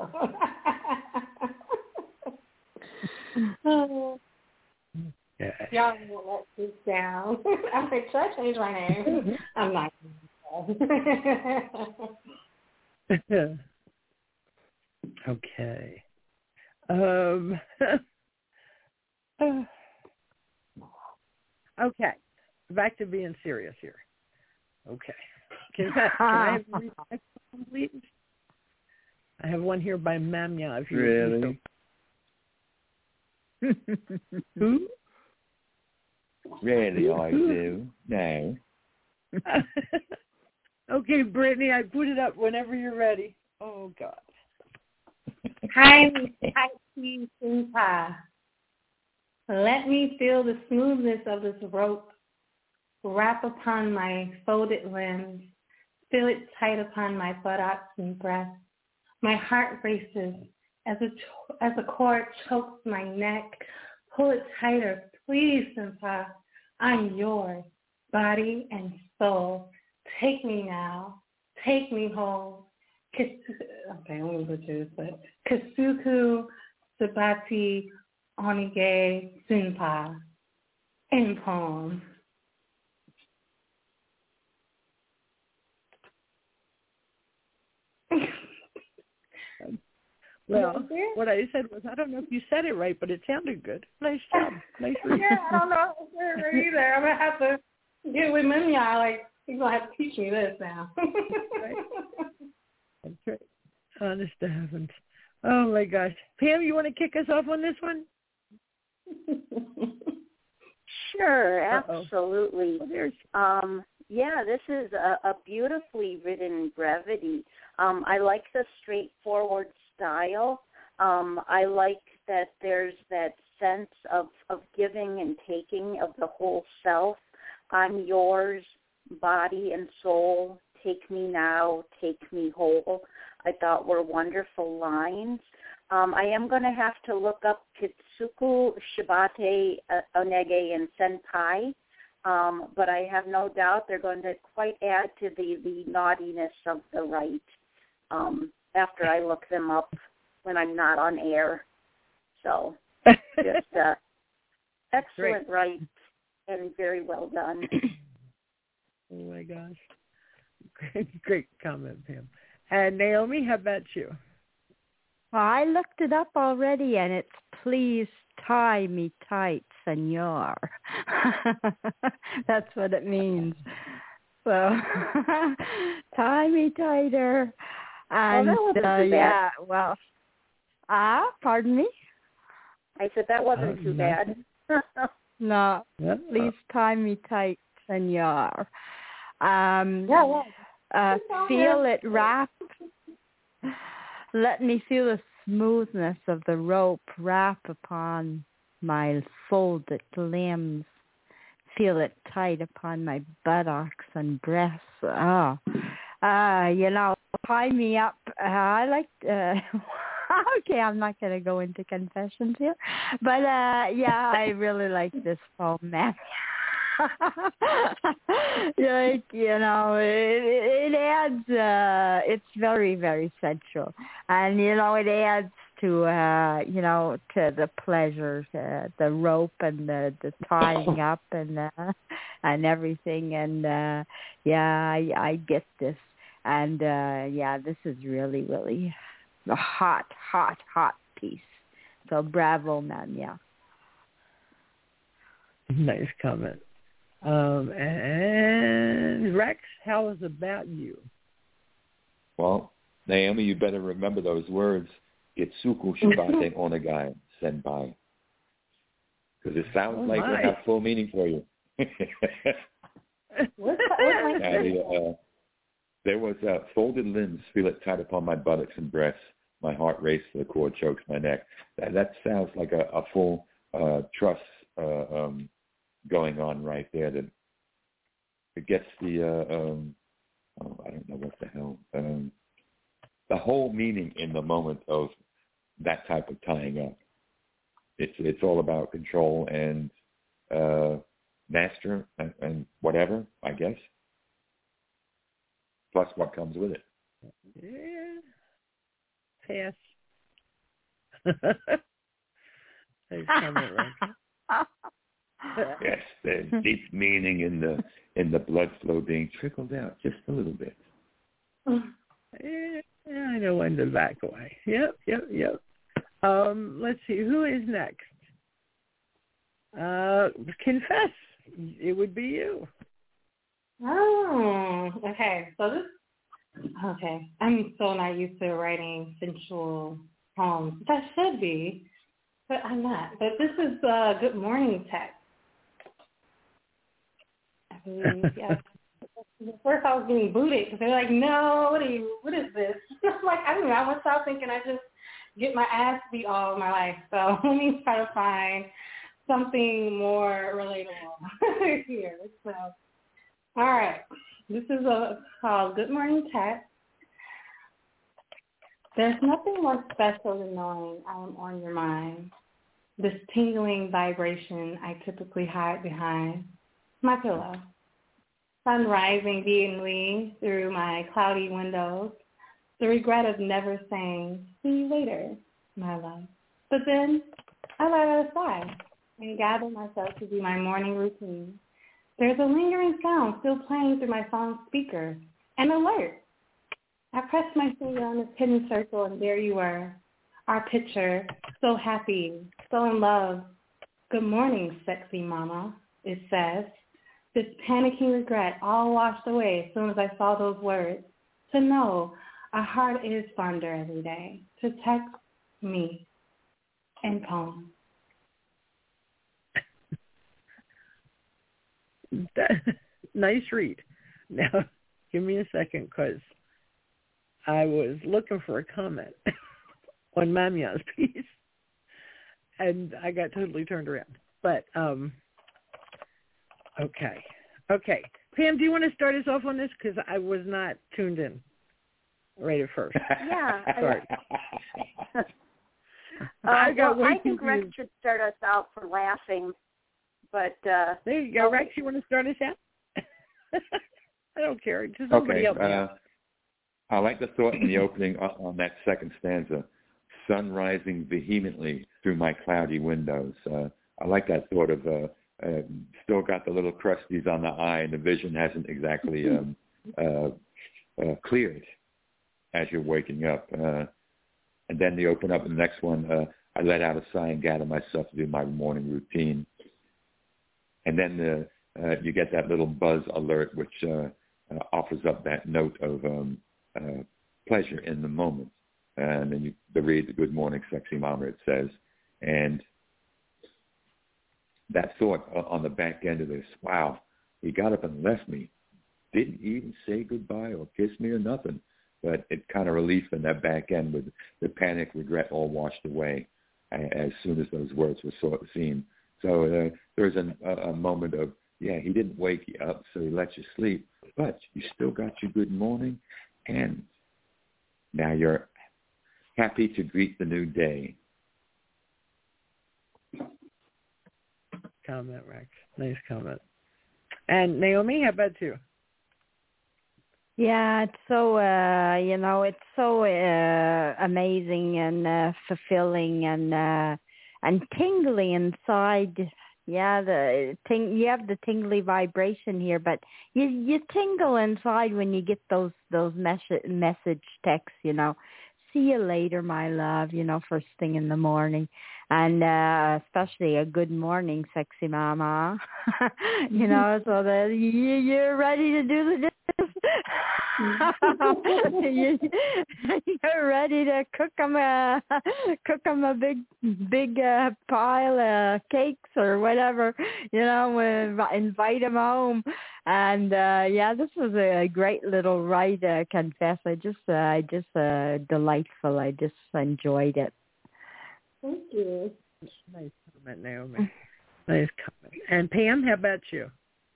Yeah. Y'all won't let this down. I'm like, should I change my name? I'm not. Okay. Okay. Back to being serious here. Okay. Can I have a request, please? I have one here by Mamya. If you Really? Who? Really, I do. No. Okay, Brittany, I put it up whenever you're ready. Oh, God. Hi, Simpa. Let me feel the smoothness of this rope. Wrap upon my folded limbs. Feel it tight upon my buttocks and breast. My heart races as a cord chokes my neck. Pull it tighter, please, Simpa. I'm yours, body and soul. Take me now. Take me whole. Okay, I'm going to butcher this, but Kasuku Sabati Onige Simpa in poem. Well, what I said was, I don't know if you said it right, but it sounded good. Nice job. Nice read. Yeah, I don't know if it's right either. I'm going to have to get with Minya. Like, he's going to have to teach me this now. Right. That's right. Honest to heavens. Oh, my gosh. Pam, you want to kick us off on this one? Sure, Uh-oh. absolutely. Yeah, this is a beautifully written brevity. I like the straightforward style. I like that there's that sense of giving and taking of the whole self. I'm yours, body and soul. Take me now, take me whole. I thought were wonderful lines. I am going to have to look up Kitsuku, Shibate, Onege, and Senpai, but I have no doubt they're going to quite add to the naughtiness of the rite after I look them up when I'm not on air. So just excellent rite and very well done. Oh, my gosh. Great comment, Pam. And Naomi, how about you? Well, I looked it up already, and it's please tie me tight, senor. That's what it means. So, tie me tighter. And, that wasn't too bad. Yeah, well, pardon me? I said that wasn't too bad. No, please tie me tight, senor. Feel it wrap. Let me feel the smoothness of the rope wrap upon my folded limbs. Feel it tight upon my buttocks and breasts. Tie me up. I like. Okay, I'm not going to go into confessions here, but I really like this poem, man. It adds. It's very, very sensual, and it adds to to the pleasures, the rope and the tying up and everything, and I get this, and this is really, really a hot piece. So bravo, man. Yeah. Nice comment. And Rex, how is about you? Well, Naomi, you better remember those words. Kitsuku Shibate Onegai Senpai. Because it sounds like they have full meaning for you. There was folded limbs, feel it tight upon my buttocks and breasts. My heart races, the cord chokes my neck. That sounds like a full truss going on right there. That it gets the I don't know what the hell the whole meaning in the moment of that type of tying up. It's all about control and master and whatever, I guess. Plus what comes with it. Yeah. Pass. Nice comment, Rex. Yes, there's deep meaning in the blood flow being trickled out just a little bit. Yeah, I know when to back away. Yep. Let's see, who is next? Confess. It would be you. Oh, okay. I'm so not used to writing sensual poems. That should be, but I'm not. But this is Good Morning text. Yes. At first I was getting booted because they're like, no, what is this? I'm like, I don't know. I was out thinking I just get my ass beat all my life. So let me try to find something more relatable here. So, all right. This is called Good Morning Text. There's nothing more special than knowing I am on your mind. This tingling vibration I typically hide behind my pillow. Sun rising beatenly through my cloudy windows. The regret of never saying, see you later, my love. But then I let it aside and gather myself to do my morning routine. There's a lingering sound still playing through my phone's speaker. An alert. I pressed my finger on this hidden circle, and there you were. Our picture, so happy, so in love. Good morning, sexy mama, it says. This panicking regret all washed away as soon as I saw those words. To know our heart is fonder every day. To text me in poem. Nice read. Now, give me a second because I was looking for a comment on Mamiya's piece, and I got totally turned around. But, okay. Pam, do you want to start us off on this? Because I was not tuned in right at first. Yeah. Sorry. I think Rex should start us out for laughing. But there you go, Rex. You want to start us out? I don't care. Just somebody else. I like the thought in the opening on that second stanza, sun rising vehemently through my cloudy windows. I like that thought of still got the little crusties on the eye and the vision hasn't exactly cleared as you're waking up. And then they open up in the next one, I let out a sigh and gather myself to do my morning routine. And then you get that little buzz alert, which offers up that note of pleasure in the moment. And then you read the good morning, sexy mama, it says. And that thought on the back end of this, wow, he got up and left me. Didn't even say goodbye or kiss me or nothing. But it kind of relief in that back end with the panic, regret all washed away as soon as those words were seen. So there's a moment of, yeah, he didn't wake you up, so he let you sleep, but you still got your good morning, and now you're happy to greet the new day. Comment, Rex. Nice comment. And Naomi, how about you? Yeah, it's so it's so amazing and fulfilling and tingly inside. Yeah, you have the tingly vibration here, but you tingle inside when you get those message texts. See you later, my love. First thing in the morning, and especially a good morning, sexy mama. So that you're ready to do the dishes. You're ready to cook them a big pile of cakes or whatever. Invite them home. And this was a great little ride. Confess, I just delightful. I just enjoyed it. Thank you. Nice comment, Naomi. Nice comment. And Pam, how about you?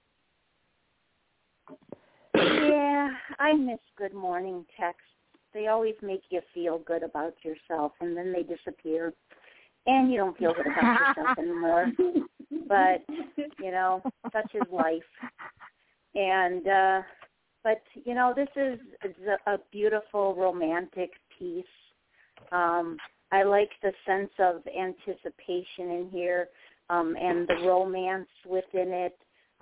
Yeah, I miss good morning texts. They always make you feel good about yourself, and then they disappear, and you don't feel good about yourself anymore. But, such is life. And, but, this is a beautiful romantic piece. I like the sense of anticipation in here, and the romance within it,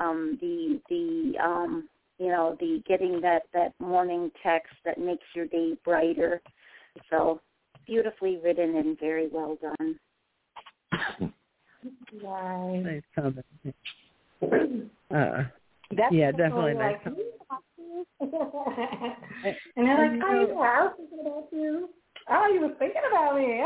the getting that morning text that makes your day brighter. So beautifully written and very well done. Right. Nice comment. Yeah, definitely nice comment. And they're like, I was thinking about you. Oh, you were thinking about me.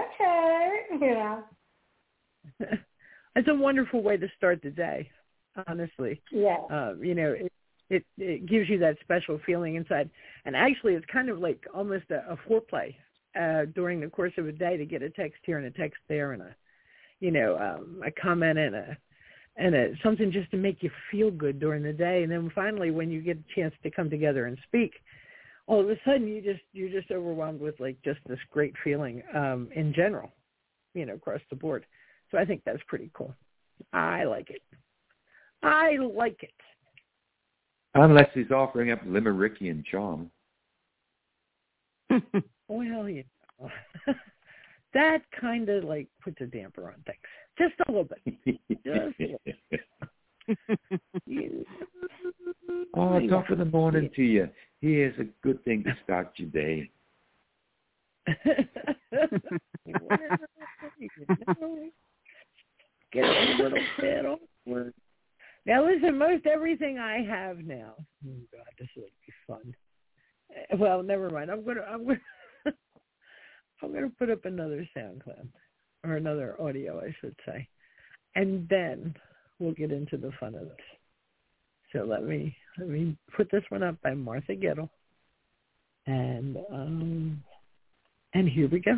Okay. It's a wonderful way to start the day, honestly. Yeah. It gives you that special feeling inside. And actually, it's kind of like almost a foreplay during the course of a day to get a text here and a text there and a comment and something just to make you feel good during the day. And then finally, when you get a chance to come together and speak, all of a sudden you're just overwhelmed with just this great feeling in general, across the board. So I think that's pretty cool. I like it. Unless he's offering up Limerickian charm. Well, that kind of puts a damper on things. Just a little bit. Top of the morning to you. Here's a good thing to start your day. Get a little bit awkward. Now listen, most everything I have now. Oh God, this will be fun. Well, never mind. I'm gonna put up another sound clip or another audio, I should say, and then we'll get into the fun of this. So let me put this one up by Martha Gettle, and here we go.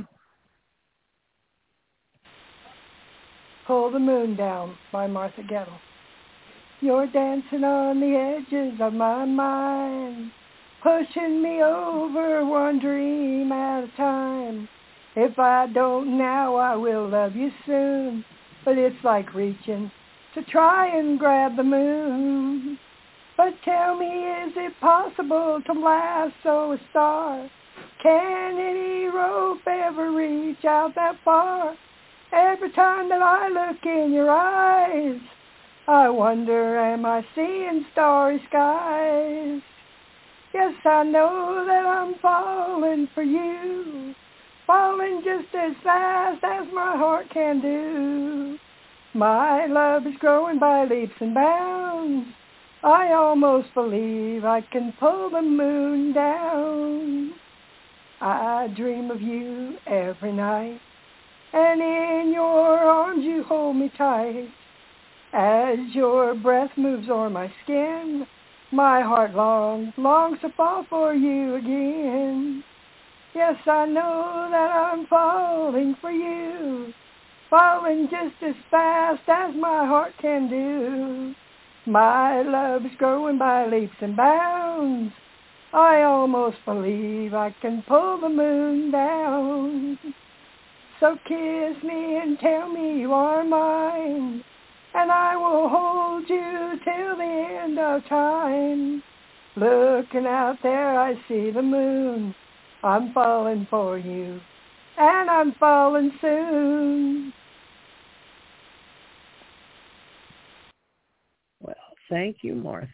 Pull the Moon Down by Martha Gettle. You're dancing on the edges of my mind, pushing me over one dream at a time. If I don't now, I will love you soon. But it's like reaching to try and grab the moon. But tell me, is it possible to lasso a star? Can any rope ever reach out that far? Every time that I look in your eyes, I wonder, am I seeing starry skies? Yes, I know that I'm falling for you, falling just as fast as my heart can do. My love is growing by leaps and bounds. I almost believe I can pull the moon down. I dream of you every night, and in your arms you hold me tight. As your breath moves o'er my skin, my heart longs to fall for you again. Yes, I know that I'm falling for you, falling just as fast as my heart can do. My love is growing by leaps and bounds. I almost believe I can pull the moon down. So kiss me and tell me you are mine, and I will hold you till the end of time. Looking out there, I see the moon. I'm falling for you, and I'm falling soon. Well, thank you, Martha.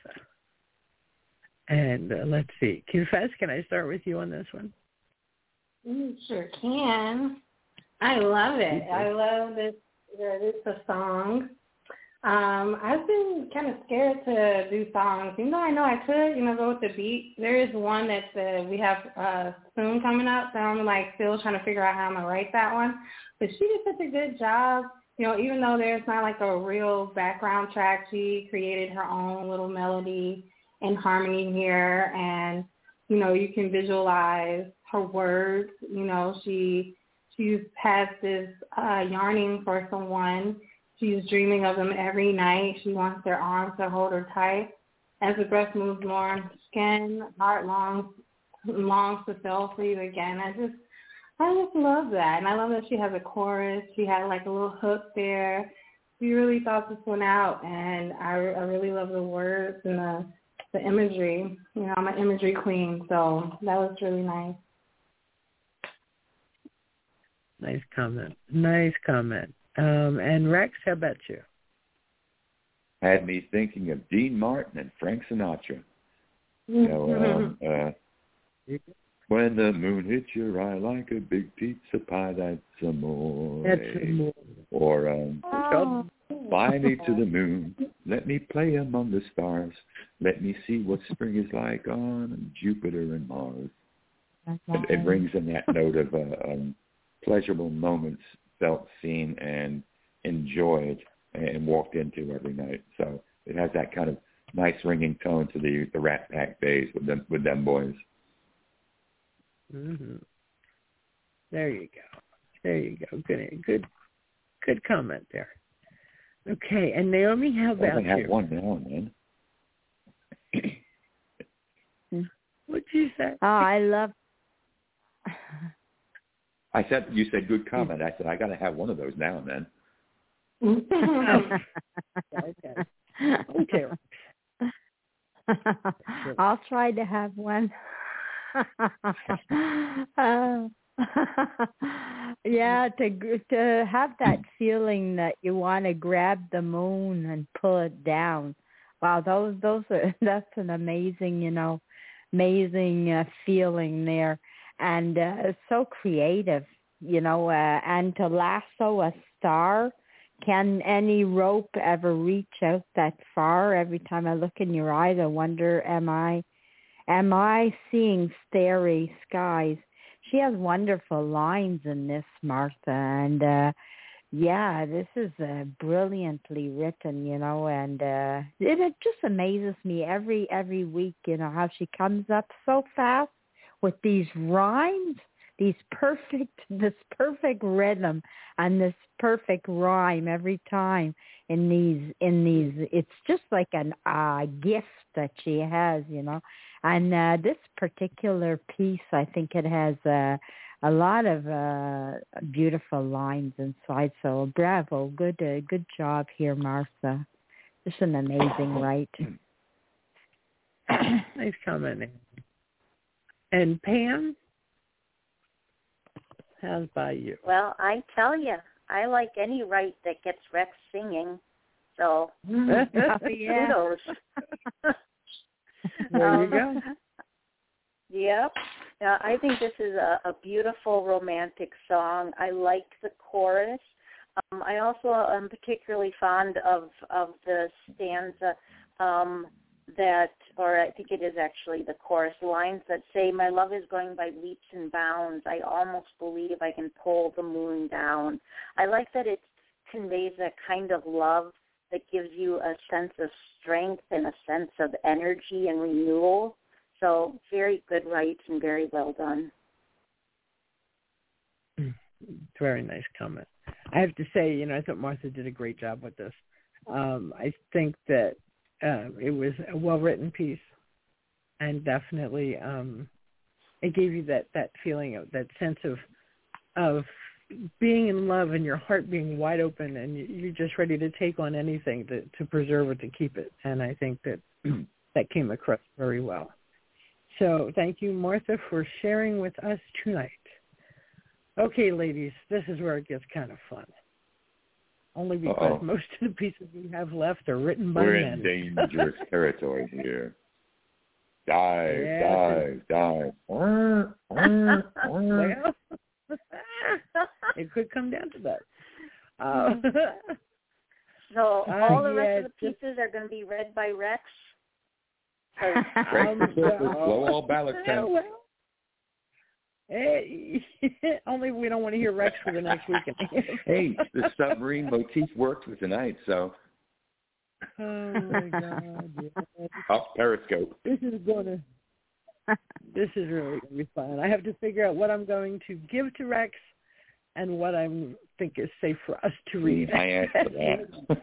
And let's see. Confess, can I start with you on this one? You sure can. I love it. I love this. It's a song. I've been kind of scared to do songs, even though I know I could, go with the beat. There is one that we have soon coming up, so I'm still trying to figure out how I'm gonna write that one. But she did such a good job. Even though there's not a real background track, she created her own little melody and harmony here, and you can visualize her words. She has this yearning for someone. She's dreaming of them every night. She wants their arms to hold her tight. As the breath moves more on the skin, heart longs to feel for you again. I just love that. And I love that she has a chorus. She had a little hook there. She really thought this one out, and I really love the words and the imagery. I'm an imagery queen, so that was really nice. Nice comment. And Rex, how about you? Had me thinking of Dean Martin and Frank Sinatra. When the moon hits your eye like a big pizza pie, that's amore. Or fly me to the moon, let me play among the stars, let me see what spring is like on Jupiter and Mars. It brings in that note of pleasurable moments felt, seen, and enjoyed and walked into every night. So it has that kind of nice ringing tone to the Rat Pack days with them boys. Mm-hmm. There you go. Good comment there. Okay, and Naomi, how about you? I have one now, man. What'd you say? Oh, I love. You said good comment. I said I got to have one of those now and then. Okay. I'll try to have one. Yeah, to have that feeling that you want to grab the moon and pull it down. Wow, that's an amazing, feeling there, and so creative, and to lasso a star. Can any rope ever reach out that far? Every time I look in your eyes, I wonder, am I seeing starry skies? She has wonderful lines in this, Martha, and this is brilliantly written, and it just amazes me every week, how she comes up so fast with these rhymes, this perfect rhythm and this perfect rhyme every time in these. It's just like a gift that she has, And this particular piece, I think it has a lot of beautiful lines inside. So bravo, good job here, Martha. Just an amazing write. Nice comment. And Pam, how's by you? Well, I tell you, I like any write that gets Rex singing. So kudos. There you go. Yep. I think this is a beautiful romantic song. I like the chorus. I also am particularly fond of the stanza or I think it is actually the chorus lines that say, "My love is going by leaps and bounds. I almost believe I can pull the moon down." I like that it conveys a kind of love that gives you a sense of strength and a sense of energy and renewal. So very good write and very well done. Very nice comment. I have to say, I thought Martha did a great job with this. I think that it was a well-written piece, and definitely it gave you that feeling of that sense of being in love and your heart being wide open, and you're just ready to take on anything to preserve it, to keep it. And I think that that came across very well. So thank you, Martha, for sharing with us tonight. Okay, ladies, this is where it gets kind of fun. Only because most of the pieces we have left are written by men. We're in dangerous territory here. Dive. Well, it could come down to that. So all the rest of the pieces are going to be read by Rex? Blow all ballots out. Only we don't want to hear Rex for the next weekend. Hey, the submarine motif worked for tonight, so. Oh my God! Yeah. Up Periscope. This is really going to be fun. I have to figure out what I'm going to give to Rex and what I think is safe for us to read. I asked for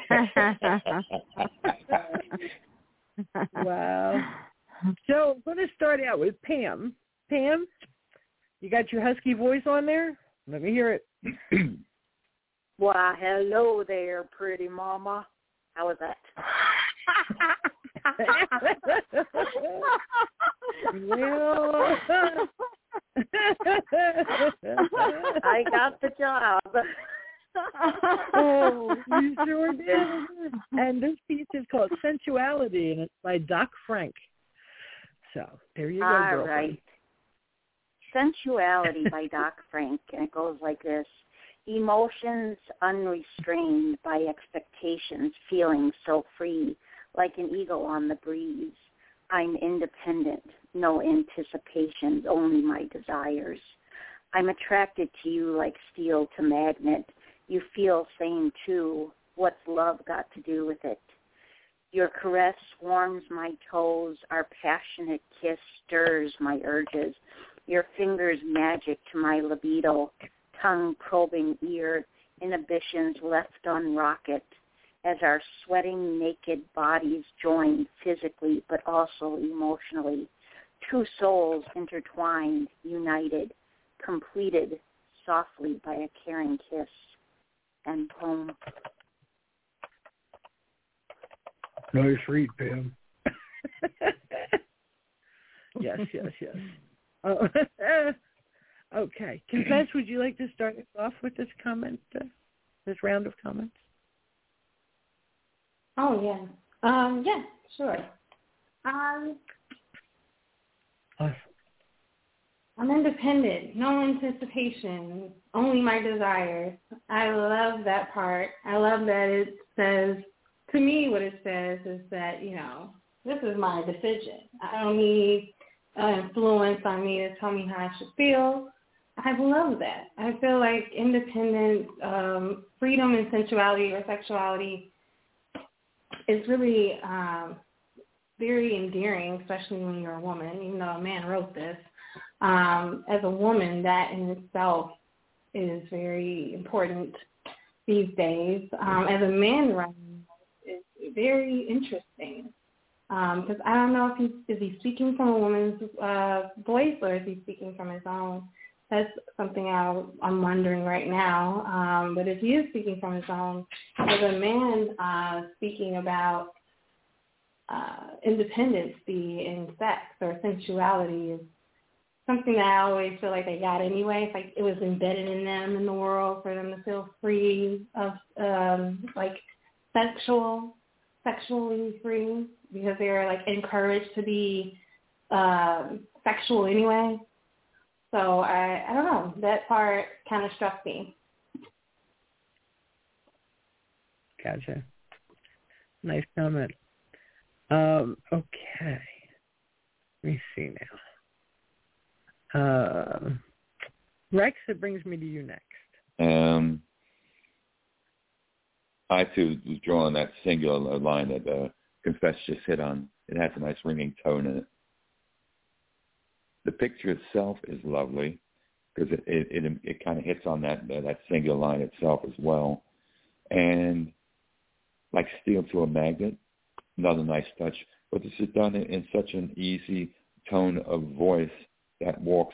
that. Wow. So I'm going to start out with Pam. Pam, you got your husky voice on there? Let me hear it. Why, hello there, pretty mama. How was that? Well, I got the job. Oh, you sure did. And this piece is called Sensuality, and it's by Doc Frank. So there you go, girlfriend. All right. Sensuality by Doc Frank, and it goes like this. Emotions unrestrained by expectations, feeling so free, like an eagle on the breeze. I'm independent, no anticipations, only my desires. I'm attracted to you like steel to magnet. You feel same too. What's love got to do with it? Your caress warms my toes. Our passionate kiss stirs my urges. Your fingers magic to my libido. Tongue probing ear, inhibitions left on rocket, as our sweating naked bodies join physically but also emotionally. Two souls intertwined, united, completed softly by a caring kiss. And poem. Nice read, Pam. Yes. Oh. Okay. Confess, would you like to start us off with this comment, this round of comments? Oh, yeah. Yeah, sure. Awesome. I'm independent, no anticipation, only my desires. I love that part. I love that it says, to me what it says is that, this is my decision. I don't need influence on me to tell me how I should feel. I love that. I feel like independent freedom and sensuality or sexuality is really very endearing, especially when you're a woman, even though a man wrote this. As a woman, that in itself is very important these days. As a man writing, it's very interesting. Because I don't know if he's speaking from a woman's voice or is he speaking from his own That's something I'm wondering right now. But if he is speaking from his own, as a man speaking about independency in sex or sensuality is something that I always feel like they got anyway. It's like it was embedded in them in the world for them to feel free of sexually free, because they're like encouraged to be sexual anyway. So I don't know. That part kind of struck me. Gotcha. Nice comment. Okay. Let me see now. Rex, it brings me to you next. I, too, was drawing that singular line that Confess just hit on. It has a nice ringing tone in it. The picture itself is lovely because it kind of hits on that singular line itself as well. And like steel to a magnet, another nice touch. But this is done in such an easy tone of voice that walks,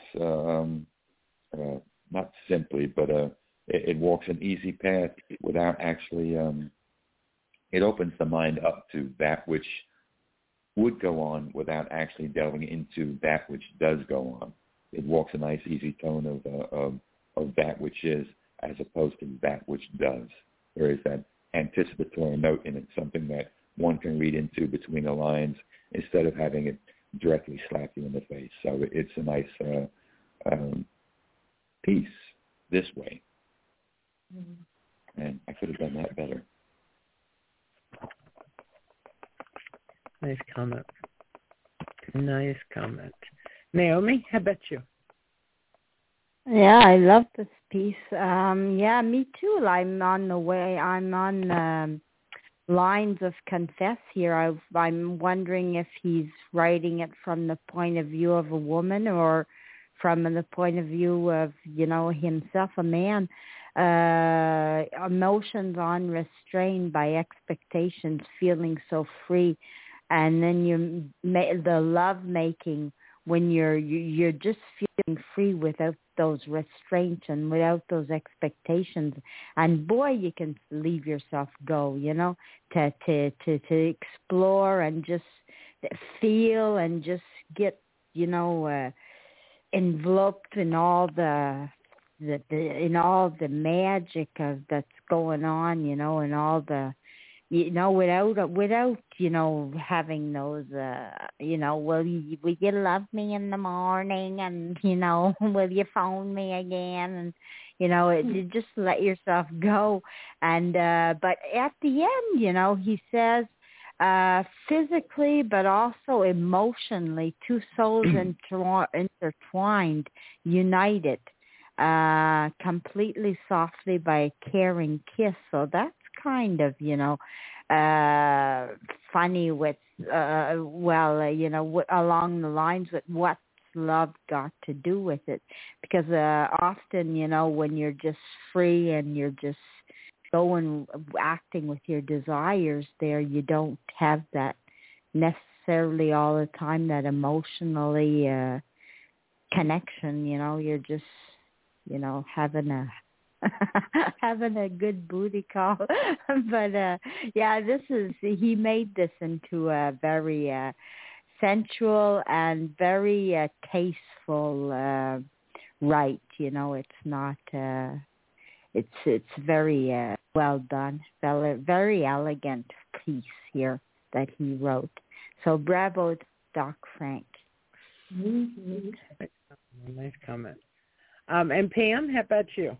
not simply, but it walks an easy path without actually, it opens the mind up to that which would go on without actually delving into that which does go on. It walks a nice easy tone of that which is as opposed to that which does. There is that anticipatory note in it, something that one can read into between the lines instead of having it directly slap you in the face. So it's a nice piece this way. And I could have done that better. Nice comment. Nice comment. Naomi, how about you? Yeah, I love this piece. Yeah, me too. I'm on lines of Confess here. I'm wondering if he's writing it from the point of view of a woman or from the point of view of, himself, a man. Emotions unrestrained by expectations, feeling so free. And then the love making when you're just feeling free without those restraints and without those expectations. And boy, you can leave yourself go, to explore and just feel and just get, enveloped in all the magic that's going on, and all the, without having those, will you love me in the morning, and will you phone me again, and you just let yourself go, and but at the end, he says, physically but also emotionally, two souls intertwined, united, completely softly by a caring kiss. So that's kind of, funny with, along the lines with what's love got to do with it. Because often, when you're just free and you're just acting with your desires there, you don't have that necessarily all the time, that emotionally connection, you're just, having a having a good booty call. But he made this into a very sensual and very tasteful right. It's not it's very well done, very elegant piece here that he wrote. So bravo, Doc Frank. Mm-hmm. Nice comment. And Pam, how about you?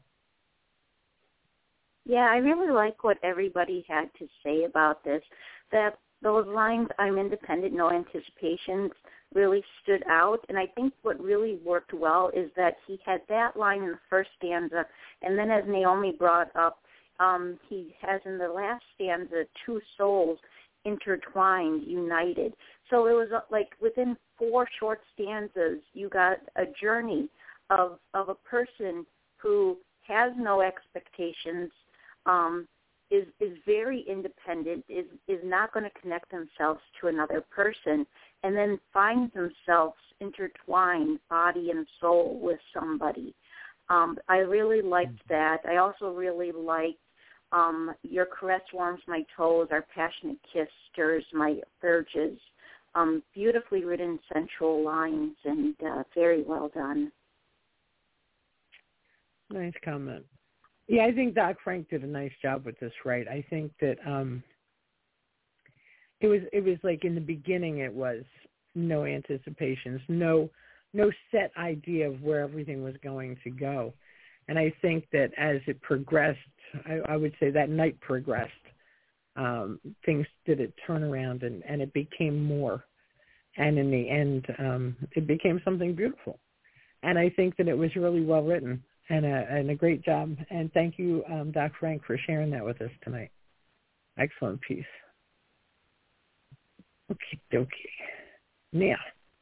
Yeah, I really like what everybody had to say about this. That those lines, I'm independent, no anticipations, really stood out. And I think what really worked well is that he had that line in the first stanza, and then as Naomi brought up, he has in the last stanza two souls intertwined, united. So it was like within 4 short stanzas, you got a journey of a person who has no expectations, is very independent, is not going to connect themselves to another person, and then finds themselves intertwined, body and soul, with somebody. I really liked that. I also really liked Your Caress Warms My Toes, Our Passionate Kiss Stirs My Urges. Beautifully written sensual lines and very well done. Nice comment. Yeah, I think Doc Frank did a nice job with this, right? I think that it was like in the beginning it was no anticipations, no set idea of where everything was going to go. And I think that as it progressed, I would say that night progressed, things did a turnaround and it became more. And in the end, it became something beautiful. And I think that it was really well written and a great job. And thank you, Doc Frank, for sharing that with us tonight. Excellent piece. Okie dokie. Now,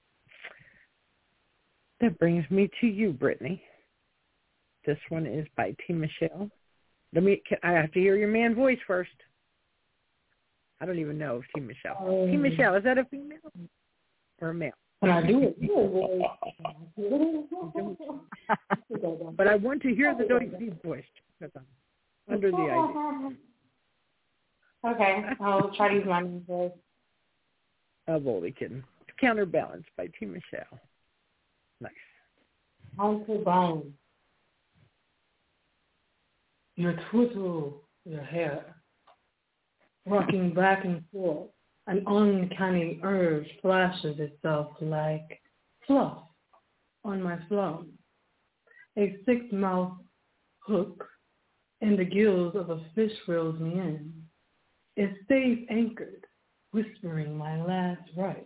that brings me to you, Brittany. This one is by T. Michelle. I have to hear your man voice first. I don't even know if T. Michelle. T. Michelle, is that a female or a male? When I do it. But I want to hear the deep voice because I'm under the idea. Okay, I'll try to use my main voice. I'm only kidding. Counterbalance by T. Michelle. Nice. Uncle Bone. You twiddle your hair, rocking back and forth. An uncanny urge flashes itself like fluff on my slum. A six-mouth hook in the gills of a fish reels me in. It stays anchored, whispering my last rites.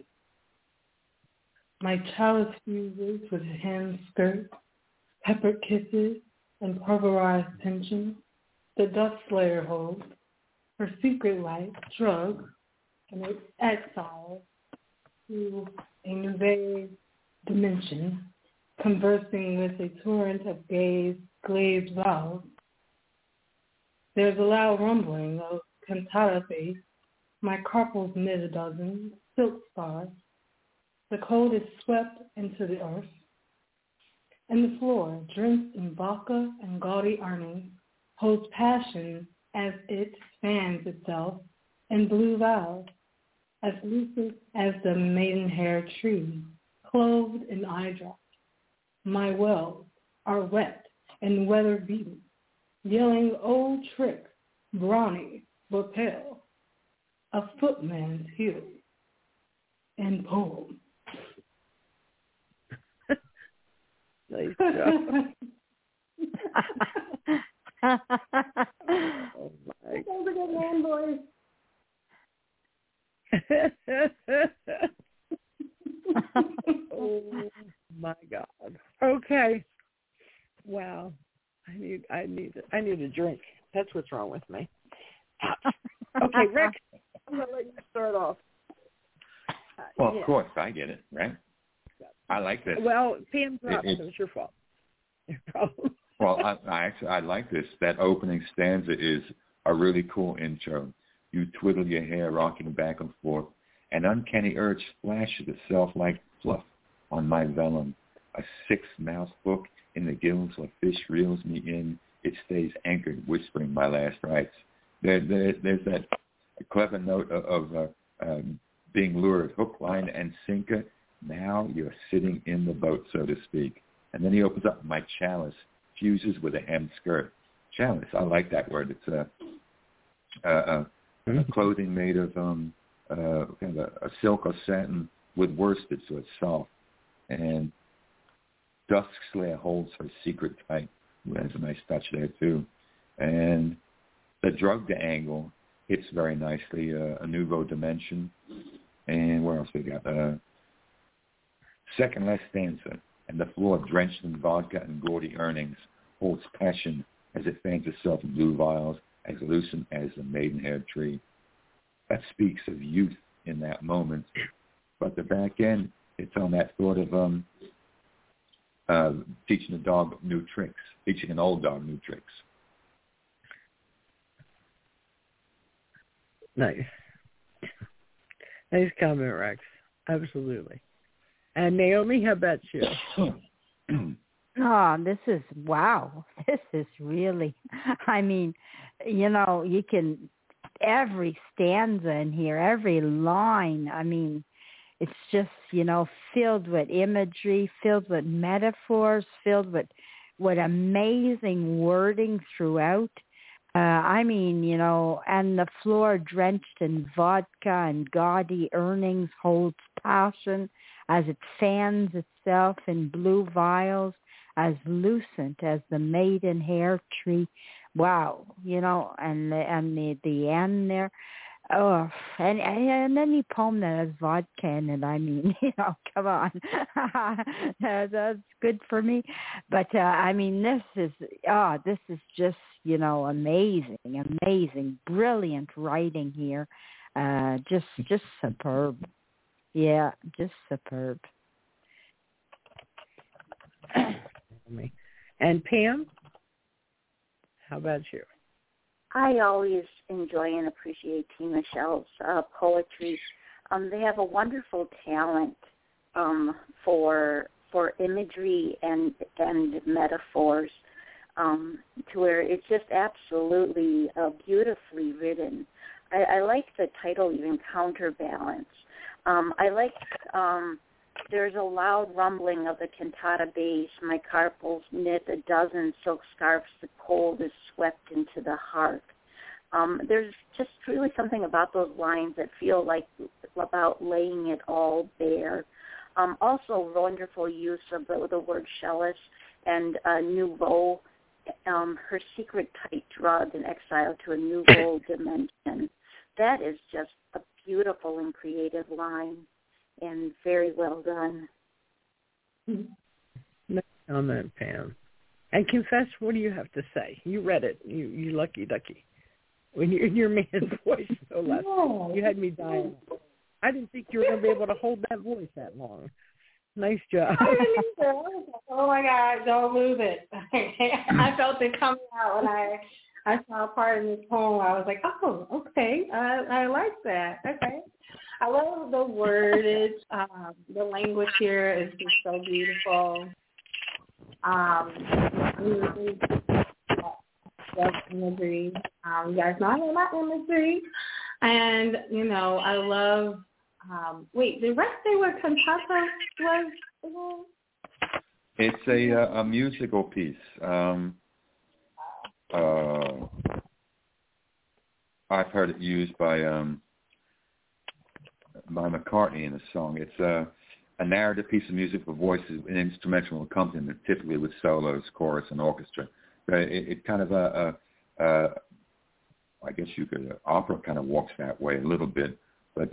My chalice fuses with hand skirts, peppered kisses, and pulverized tension. The dust slayer holds her secret life, drug, and its exile to a nouvelle dimension, conversing with a torrent of glazed vows. There's a loud rumbling of cantata bass, my carpals knit a dozen silk stars. The cold is swept into the earth, and the floor, drenched in vodka and gaudy earnings, holds passion as it fans itself in blue vows, as lucid as the maidenhair tree, clothed in eye drops. My wells are wet and weather-beaten, yelling old trick, brawny but pale, a footman's heel and poem. Nice job. Oh my. That was a good man voice. Oh my God. Okay. Wow. I need a drink. That's what's wrong with me. Okay, Rick, I'm gonna let you start off. Well, yeah. Of course, I get it, right? I like this. Well, Pam dropped, so it's your fault. Your problem. Well, I like this. That opening stanza is a really cool intro. You twiddle your hair, rocking back and forth. An uncanny urge flashes itself like fluff on my vellum. A six-mouse hook in the gills of fish reels me in. It stays anchored, whispering my last rites. There's that clever note of being lured, hook, line, and sinker. Now you're sitting in the boat, so to speak. And then he opens up, my chalice fuses with a hem skirt. Chalice, I like that word. It's a clothing made of kind of a silk or satin with worsted, so it's soft. And Dusk Slayer holds her secret tight. There's a nice touch there, too. And the drugged angle hits very nicely, a nouveau dimension. And where else we got? Second last stanza. And the floor, drenched in vodka and gaudy earnings, holds passion as it fans itself in blue vials, as lucent as the maidenhair tree. That speaks of youth in that moment. But the back end, it's on that thought of teaching a dog new tricks, teaching an old dog new tricks. Nice. Nice comment, Rex. Absolutely. And Naomi, how about you? Oh, this is, wow. This is really, I mean, you can, every stanza in here, every line, I mean, it's just, filled with imagery, filled with metaphors, filled with amazing wording throughout. I mean, and the floor drenched in vodka and gaudy earnings holds passion as it fans itself in blue vials, as lucent as the maiden hair tree. Wow, and the end there. Oh, and any poem that has vodka in it, I mean, come on. That's good for me. But, I mean, this is just, amazing, brilliant writing here. Just superb. Yeah, just superb. And Pam, how about you? I always enjoy and appreciate T. Michelle's poetry. They have a wonderful talent for imagery and metaphors, to where it's just absolutely beautifully written. I like the title even, Counterbalance. I like there's a loud rumbling of the cantata bass. My carpals knit a dozen silk scarves. The cold is swept into the heart. There's just really something about those lines that feel like about laying it all bare. Also, wonderful use of the word cellist and nouveau, her secret tight drug and exile to a nouveau dimension. That is just a beautiful and creative line, and very well done. No comment, Pam. And confess, what do you have to say? You read it. You lucky ducky. When you're in your man's voice, no less. No. You had me dying. I didn't think you were going to be able to hold that voice that long. Nice job. Oh, my God, don't lose it. I felt it coming out when I saw part of this poem. I was like, oh, okay, I like that. Okay. I love the wordage. The language here is just so beautiful. Imagery. You guys know I love my imagery. And, I love, the rest say what cantata was? It's a musical piece. I've heard it used by McCartney in a song. It's a narrative piece of music for voices and instrumental accompaniment, typically with solos, chorus, and orchestra. But it kind of I guess you could opera kind of walks that way a little bit, but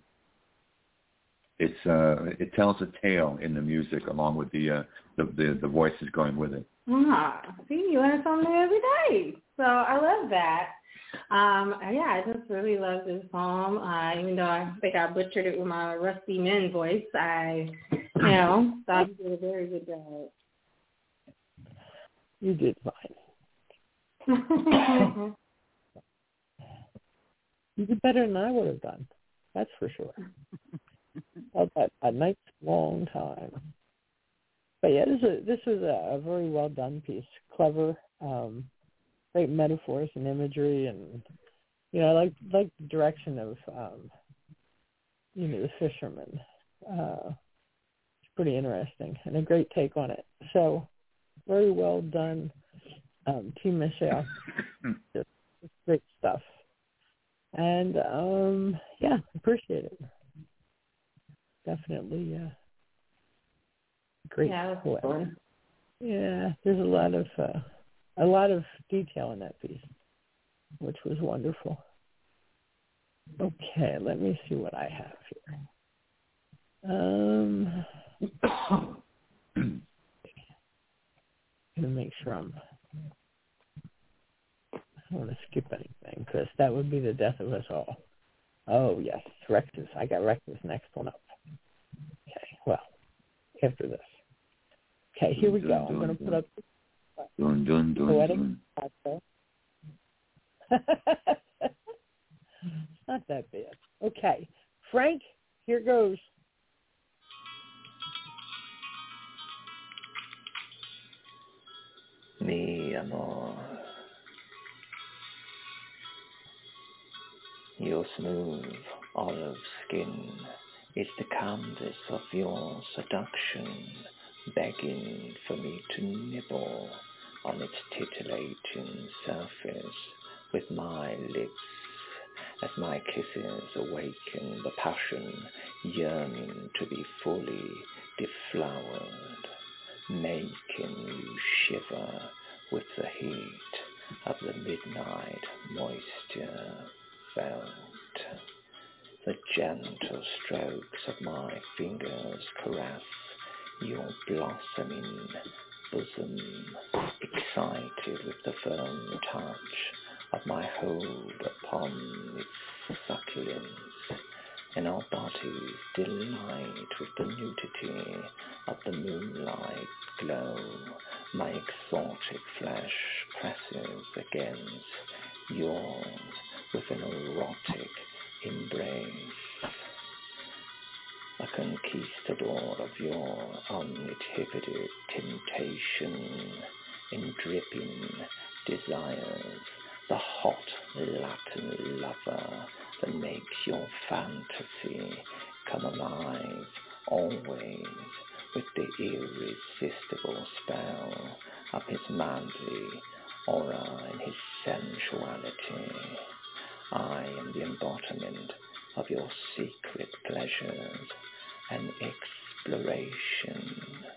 it tells a tale in the music along with the voices going with it. See, you learn something every day, so I love that. I just really love this poem. Even though I think I butchered it with my rusty men voice, I thought you did a very good job. You did fine. You did better than I would have done. That's for sure. A nice long time. But yeah, this is a very well done piece. Clever, great metaphors and imagery, and I like the direction of the fisherman. It's pretty interesting and a great take on it. So very well done, Team Michelle. Just great stuff. And appreciate it. Definitely, great. Yeah, that was fun. Yeah, there's a lot of detail in that piece, which was wonderful. Okay, let me see what I have here. Gonna make sure I don't want to skip anything, because that would be the death of us all. Oh, yes, Rex's. I got Rex's next one up. Okay, well, after this. Okay, here we go. I'm going to put up poetic. Not that bad. Okay, Frank, here goes. mi amor. Your smooth olive skin is the canvas of your seduction, begging for me to nibble on its titillating surface with my lips, as my kisses awaken the passion yearning to be fully deflowered, making you shiver with the heat of the midnight moisture felt. The gentle strokes of my fingers caress your blossoming bosom, excited with the firm touch of my hold upon its succulence, and our bodies delight with the nudity of the moonlight glow. My exotic flesh presses against yours with an erotic embrace. A conquistador of your uninhibited temptation in dripping desires, the hot Latin lover that makes your fantasy come alive always with the irresistible spell of his manly aura and his sensuality. I am the embodiment of your secret pleasures and exploration.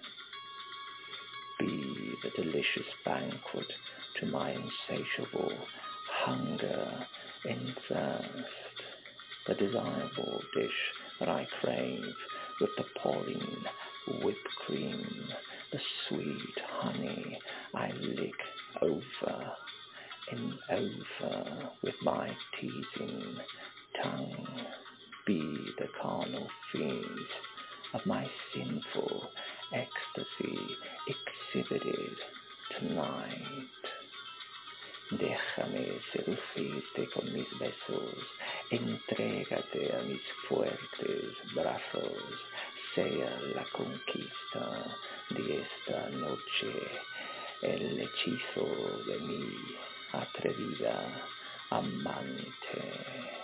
Be the delicious banquet to my insatiable hunger and thirst, the desirable dish that I crave with the pouring whipped cream, the sweet honey I lick over and over with my teasing tongue. Be the carnal feast of my sinful ecstasy exhibited tonight. Déjame seducirte con mis besos, entrégate a mis fuertes brazos, sea la conquista de esta noche, el hechizo de mi atrevida amante.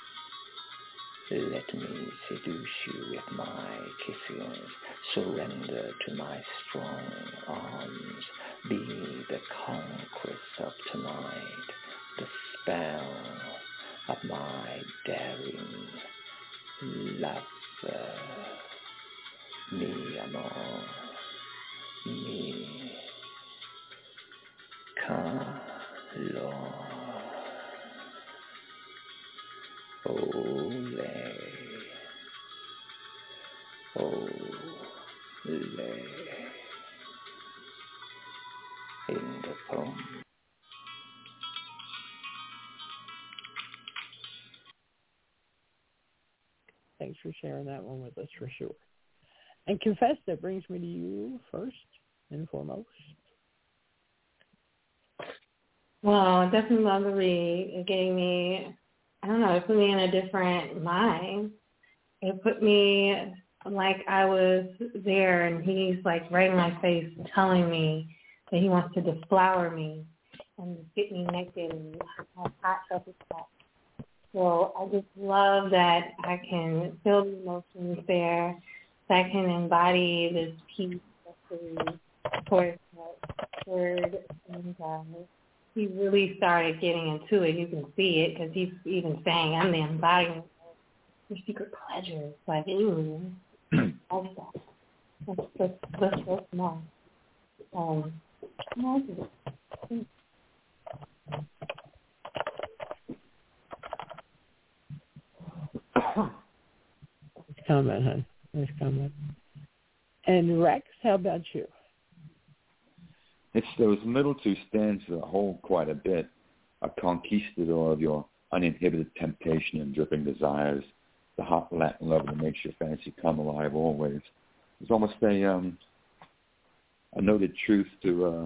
Let me seduce you with my kisses, surrender to my strong arms, be the conquest of tonight, the spell of my daring lover. Mi amor, mi calor. Ole, ole, in the poem. Thanks for sharing that one with us for sure. And Confess, that brings me to you first and foremost. Well, I definitely love the read. It gave me, I don't know, it put me in a different mind. It put me like I was there and he's like right in my face telling me that he wants to deflower me and get me naked and have hot self-respect. So I just love that I can feel the emotions there, that I can embody this peace towards that word. And he really started getting into it. You can see it because he's even saying, I'm the embodiment of your secret pleasures. Like, ooh, that's that. Let's work more. Nice comment, hon. Nice comment. And Rex, how about you? It's those middle two stanzas that hold quite a bit. A conquistador of your uninhibited temptation and dripping desires, the hot Latin love that makes your fancy come alive always. There's almost a noted truth to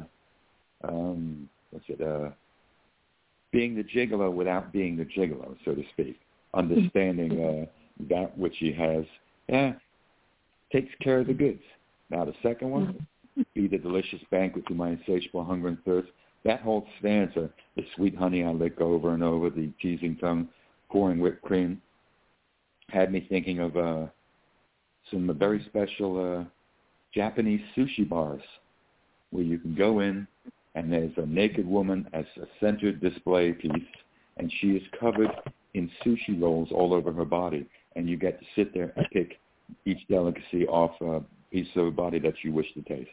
being the gigolo without being the gigolo, so to speak. Understanding that which he has, takes care of the goods. Now the second one, be the delicious banquet to my insatiable hunger and thirst, that whole stanza, the sweet honey I lick over and over, the teasing tongue, pouring whipped cream, had me thinking of some very special Japanese sushi bars where you can go in and there's a naked woman as a centered display piece, and she is covered in sushi rolls all over her body, and you get to sit there and pick each delicacy off a piece of her body that you wish to taste.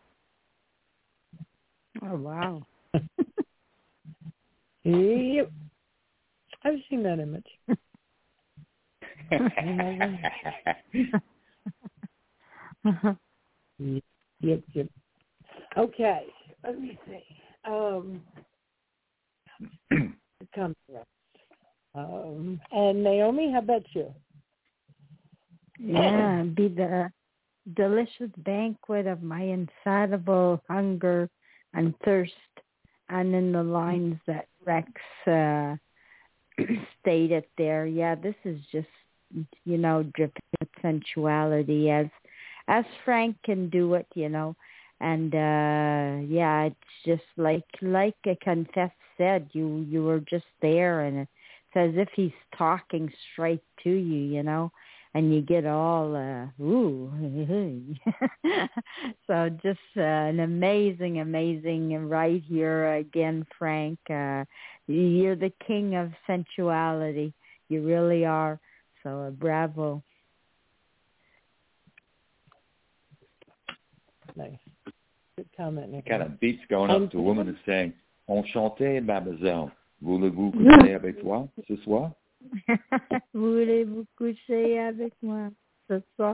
Oh, wow. Yep. I've seen that image. Yep. Okay, let me see. And Naomi, how about you? Yeah, be the delicious banquet of my insatiable hunger and thirst, and in the lines that Rex stated there. Yeah, this is just, dripping with sensuality as Frank can do it, And it's just like a Confess said, you were just there, and it's as if he's talking straight to you, and you get all ooh. So just an amazing right here again, Frank. You're the king of sensuality. You really are. So bravo. Nice. Good comment, Nick. Kind of beats going up to a woman and saying, "Enchanté, mademoiselle. Voulez-vous coucher avec toi ce soir?" Voulez-vous coucher avec moi ce soir?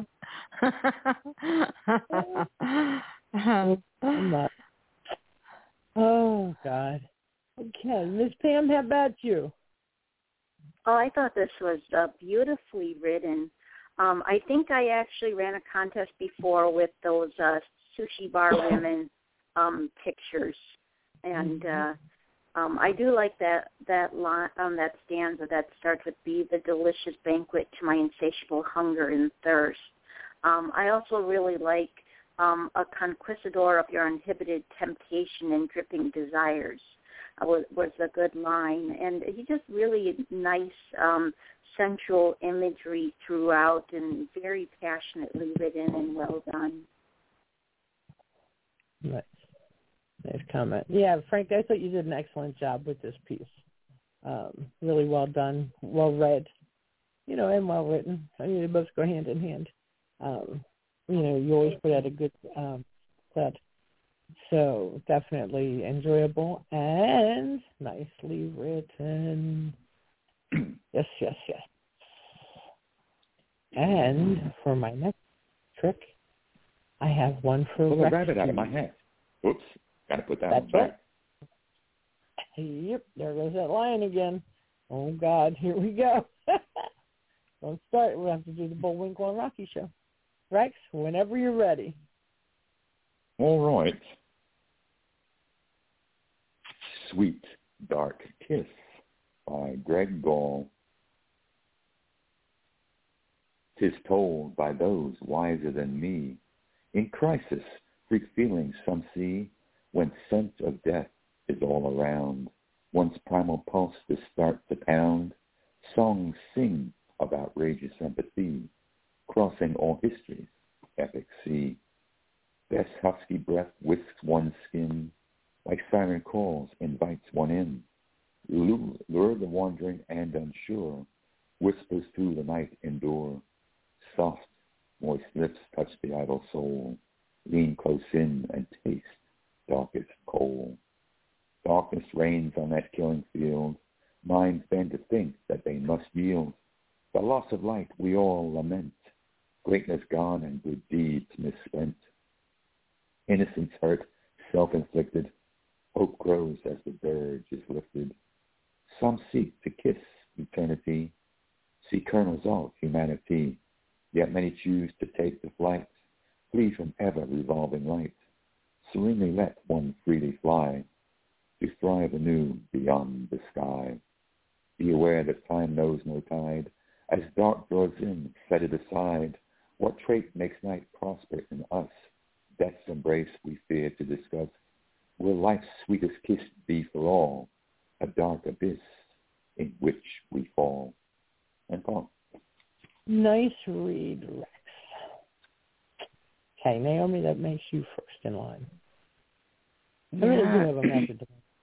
Oh, God. Okay, Miss Pam, how about you? Oh, I thought this was beautifully written. I think I actually ran a contest before with those sushi bar women pictures, and I do like that line, that stanza that starts with "Be the delicious banquet to my insatiable hunger and thirst." I also really like "A conquistador of your uninhibited temptation and dripping desires." Was a good line, and he just really nice sensual imagery throughout, and very passionately written and well done. Nice comment. Yeah, Frank, I thought you did an excellent job with this piece. Really well done, well read, and well written. I mean, they both go hand in hand. You always put out a good set. So definitely enjoyable and nicely written. Yes. And for my next trick, I have one for pull a rabbit out of my hat. Whoops, got to put that one back. Yep, there goes that lion again. Oh, God, here we go. Don't start. We'll have to do the Bullwinkle and Rocky show. Rex, whenever you're ready. All right. Sweet Dark Kiss by Greg Gall. 'Tis told by those wiser than me, in crisis, freak feelings some see, when scent of death is all around, one's primal pulse to start to pound, songs sing of outrageous empathy, crossing all history's epic sea. Best husky breath whisks one's skin, like siren calls invites one in. Lure the wandering and unsure, whispers through the night endure. Soft, moist lips touch the idle soul, lean close in and taste darkest coal. Darkness reigns on that killing field, minds bend to think that they must yield. The loss of light we all lament, greatness gone and good deeds misspent. Innocence hurt, self-inflicted, hope grows as the dirge is lifted. Some seek to kiss eternity, see kernels of humanity, yet many choose to take the flight, flee from ever-revolving light. Serenely let one freely fly, to thrive anew beyond the sky. Be aware that time knows no tide, as dark draws in, set it aside. What trait makes night prosper in us? Death's embrace we fear to discuss. will life's sweetest kiss be for all, a dark abyss in which we fall. And Paul. Nice read, Rex. Okay, Naomi, that makes you first in line. I really do have a message.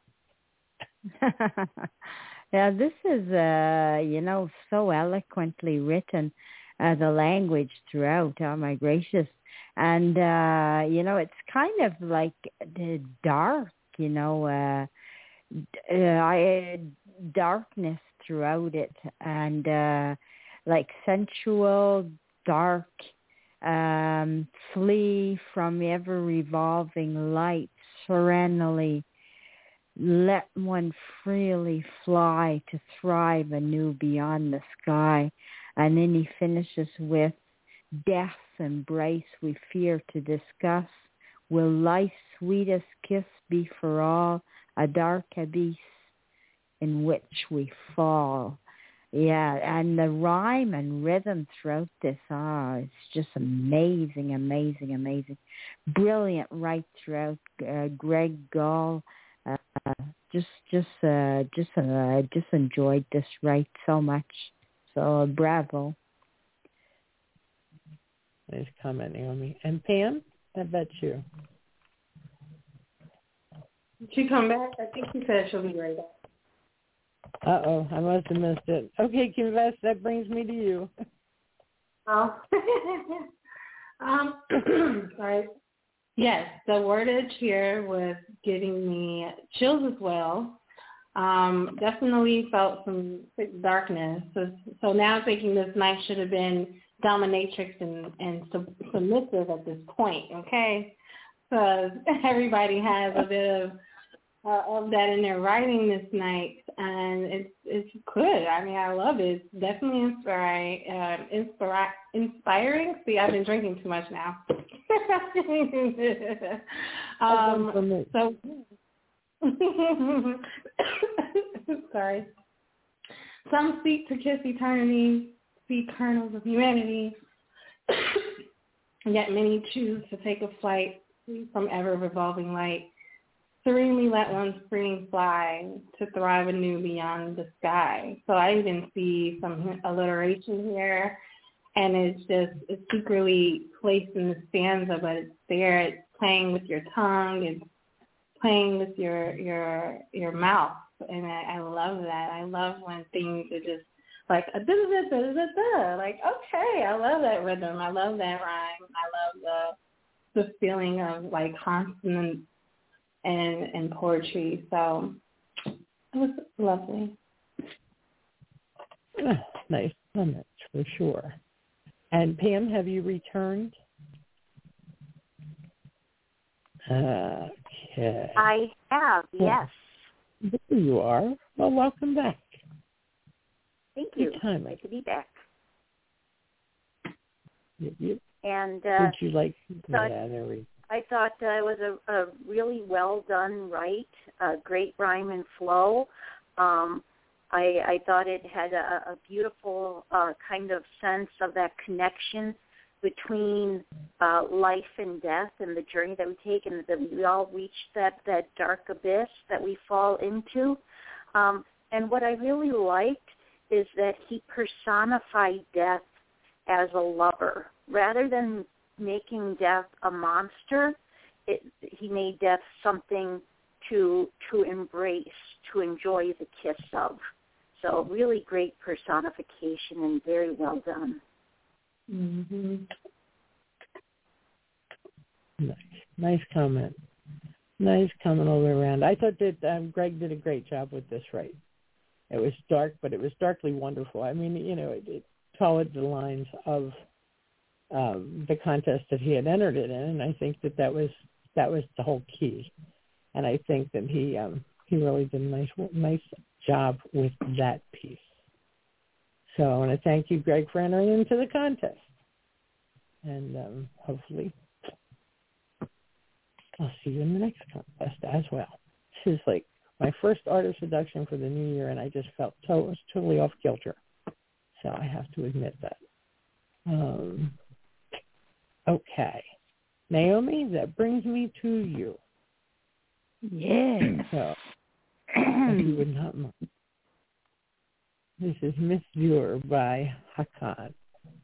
Yeah, this is, so eloquently written, the language throughout. Oh, my gracious. And, it's kind of like dark, darkness throughout it. And like sensual, dark, flee from ever-revolving light, serenely. Let one freely fly to thrive anew beyond the sky. And then he finishes with, death's embrace we fear to discuss. Will life's sweetest kiss be for all, a dark abyss in which we fall? Yeah, and the rhyme and rhythm throughout this, it's just amazing, amazing, amazing. Brilliant right throughout. Greg Gall. Just enjoyed this right so much. So bravo. Nice comment, Naomi. And Pam, how about you? Did she come back? I think she said she'll be right back. Uh-oh, I must have missed it. Okay, Confess, that brings me to you. Oh. Sorry. Yes, the wordage here was giving me chills as well. Definitely felt some darkness. So now I'm thinking this night should have been dominatrix and submissive at this point, okay? Because everybody has a bit of that in their writing this night, and it's good. I mean, I love it. It's definitely inspiring. See, I've been drinking too much now. So sorry. Some seek to kiss eternity, see kernels of humanity, yet many choose to take a flight from ever-revolving light. Serenely let one spring fly to thrive anew beyond the sky. So I even see some alliteration here, and it's secretly placed in the stanza, but it's there. It's playing with your tongue. It's playing with your mouth, and I love that. I love when things are just like a da-da-da-da-da-da. Like, okay, I love that rhythm. I love that rhyme. I love the feeling of like consonance and poetry. So it was lovely. Nice comments for sure. And Pam, have you returned? Okay. I have, yes. There you are. Well, welcome back. Thank you. Great to be back. Yep. And would you like? I thought it was a really well done write, great rhyme and flow. I thought it had a beautiful kind of sense of that connection between life and death and the journey that we take, and that we all reach that dark abyss that we fall into. And what I really liked is that he personified death as a lover. Rather than making death a monster, he made death something to embrace, to enjoy the kiss of. So really great personification and very well done. Mm-hmm. Nice comment. Nice comment all the way around. I thought that Greg did a great job with this, right? It was dark, but it was darkly wonderful. I mean, it followed the lines of the contest that he had entered it in, and I think that was the whole key. And I think that he really did a nice job with that piece. So I want to thank you, Greg, for entering into the contest. And hopefully I'll see you in the next contest as well. This is like my first artist seduction for the new year, and I just felt totally off kilter. So I have to admit that. Okay. Naomi, that brings me to you. Yes. So, if you would not mind. This is Miss Dur by Hakan.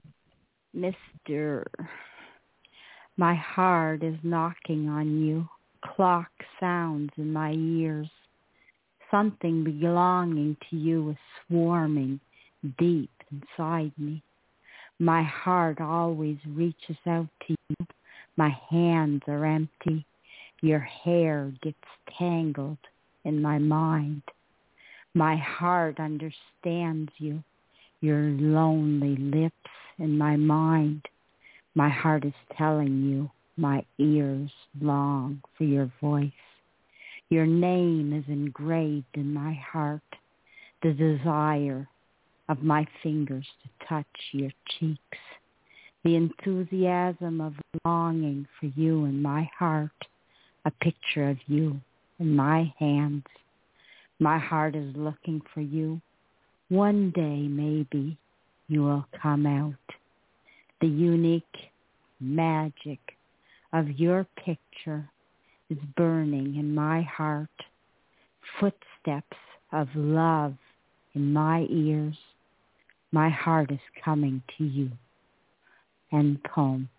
Mr. My heart is knocking on you. Clock sounds in my ears. Something belonging to you is swarming deep inside me. My heart always reaches out to you. My hands are empty. Your hair gets tangled in my mind. My heart understands you. Your lonely lips in my mind. My heart is telling you. My ears long for your voice. Your name is engraved in my heart. The desire of my fingers to touch your cheeks. The enthusiasm of longing for you in my heart. A picture of you in my hands. My heart is looking for you. One day, maybe, you will come out. The unique magic of your picture is burning in my heart. Footsteps of love in my ears. My heart is coming to you. End poem.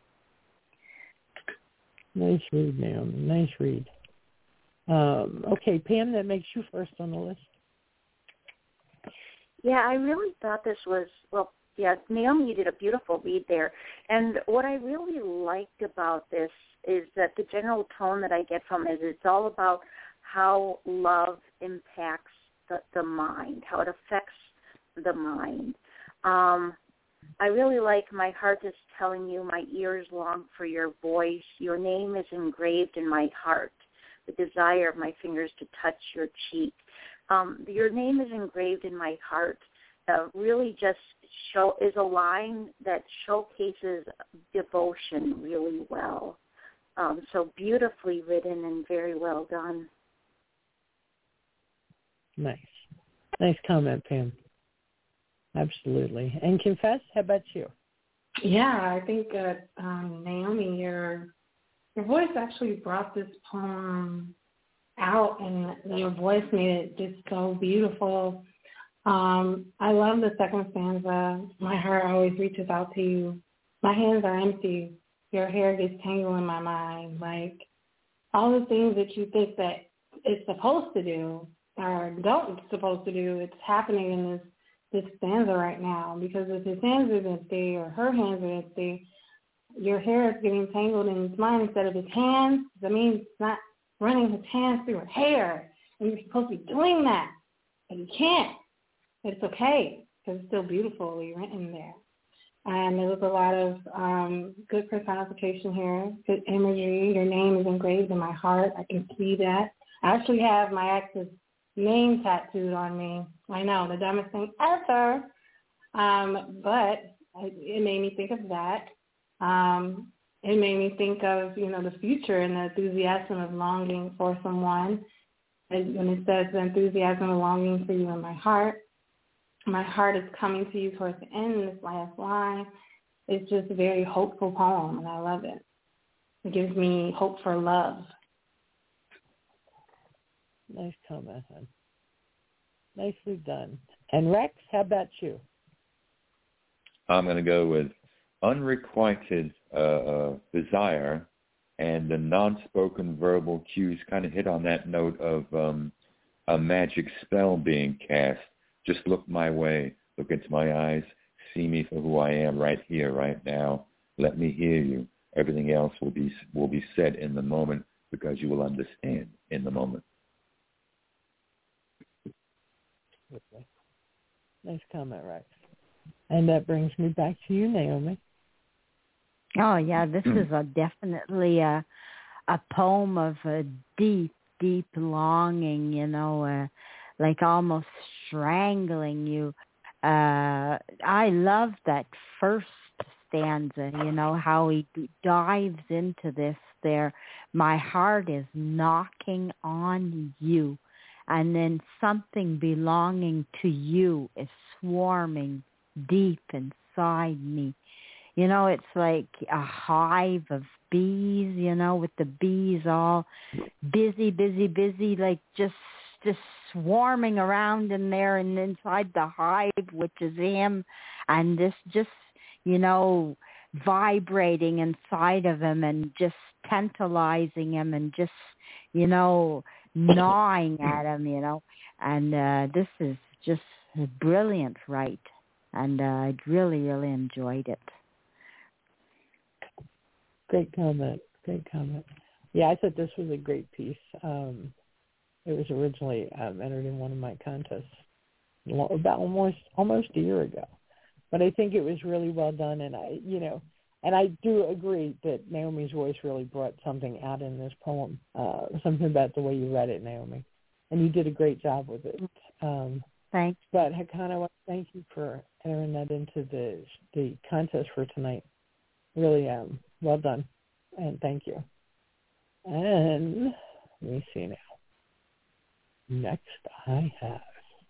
Nice read, Naomi. Nice read. Okay, Pam, that makes you first on the list. Yeah, I really thought this was, well, yeah, Naomi, you did a beautiful read there. And what I really liked about this is that the general tone that I get from it is it's all about how love impacts the mind, how it affects the mind. I really like my heart is telling you, my ears long for your voice. Your name is engraved in my heart, the desire of my fingers to touch your cheek. Your name is engraved in my heart. Really just is a line that showcases devotion really well. So beautifully written and very well done. Nice. Nice comment, Pam. Absolutely. And Confess, how about you? Yeah, I think Naomi, your voice actually brought this poem out, and your voice made it just so beautiful. I love the second stanza. My heart always reaches out to you. My hands are empty. Your hair gets tangled in my mind. Like all the things that you think that it's supposed to do or don't supposed to do, it's happening in this stanza right now. Because if his hands are empty or her hands are empty, your hair is getting tangled in his mind instead of his hands. That means it's not running his hands through her hair. And you're supposed to be doing that. But you can't. But it's okay because it's still beautifully written there. And there was a lot of good personification here, good imagery. Your name is engraved in my heart. I can see that. I actually have my ex's name tattooed on me. I know, the dumbest thing ever. But it made me think of that. It made me think of, the future and the enthusiasm of longing for someone. And when it says the enthusiasm of longing for you in my heart is coming to you towards the end, this last line. It's just a very hopeful poem, and I love it. It gives me hope for love. Nice comment, hon. Nicely done. And Rex, how about you? I'm going to go with unrequited desire, and the non-spoken verbal cues kind of hit on that note of a magic spell being cast. Just look my way, look into my eyes, see me for who I am right here, right now. Let me hear you. Everything else will be said in the moment because you will understand in the moment. Okay. Nice comment, Rex. And that brings me back to you, Naomi. Oh, yeah, this is definitely a poem of a deep, deep longing, like almost strangling you. I love that first stanza, how he dives into this there. My heart is knocking on you. And then something belonging to you is swarming deep inside me. It's like a hive of bees, with the bees all busy, like just swarming around in there and inside the hive, which is him, and this just, vibrating inside of him and just tantalizing him and just, gnawing at him, and this is just a brilliant write, and I really, really enjoyed it. Great comment. Yeah, I thought this was a great piece. It was originally entered in one of my contests about almost a year ago, but I think it was really well done, and I do agree that Naomi's voice really brought something out in this poem, something about the way you read it, Naomi, and you did a great job with it. Thanks. But Hakan, I want to thank you for entering that into the contest for tonight. Really, well done, and thank you. And let me see now. Next, I have.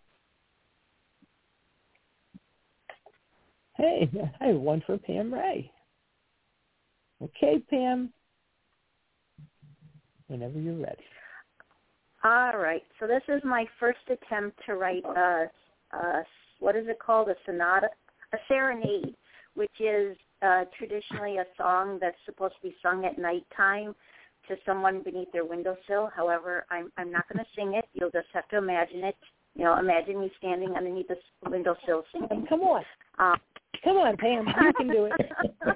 Hey, I have one for Pam Ray. Okay, Pam. Whenever you're ready. All right. So this is my first attempt to write what is it called? A serenade, which is traditionally a song that's supposed to be sung at nighttime to someone beneath their windowsill. However, I'm not going to sing it. You'll just have to imagine it. Imagine me standing underneath the windowsill singing. Come on. Come on, Pam. You can do it.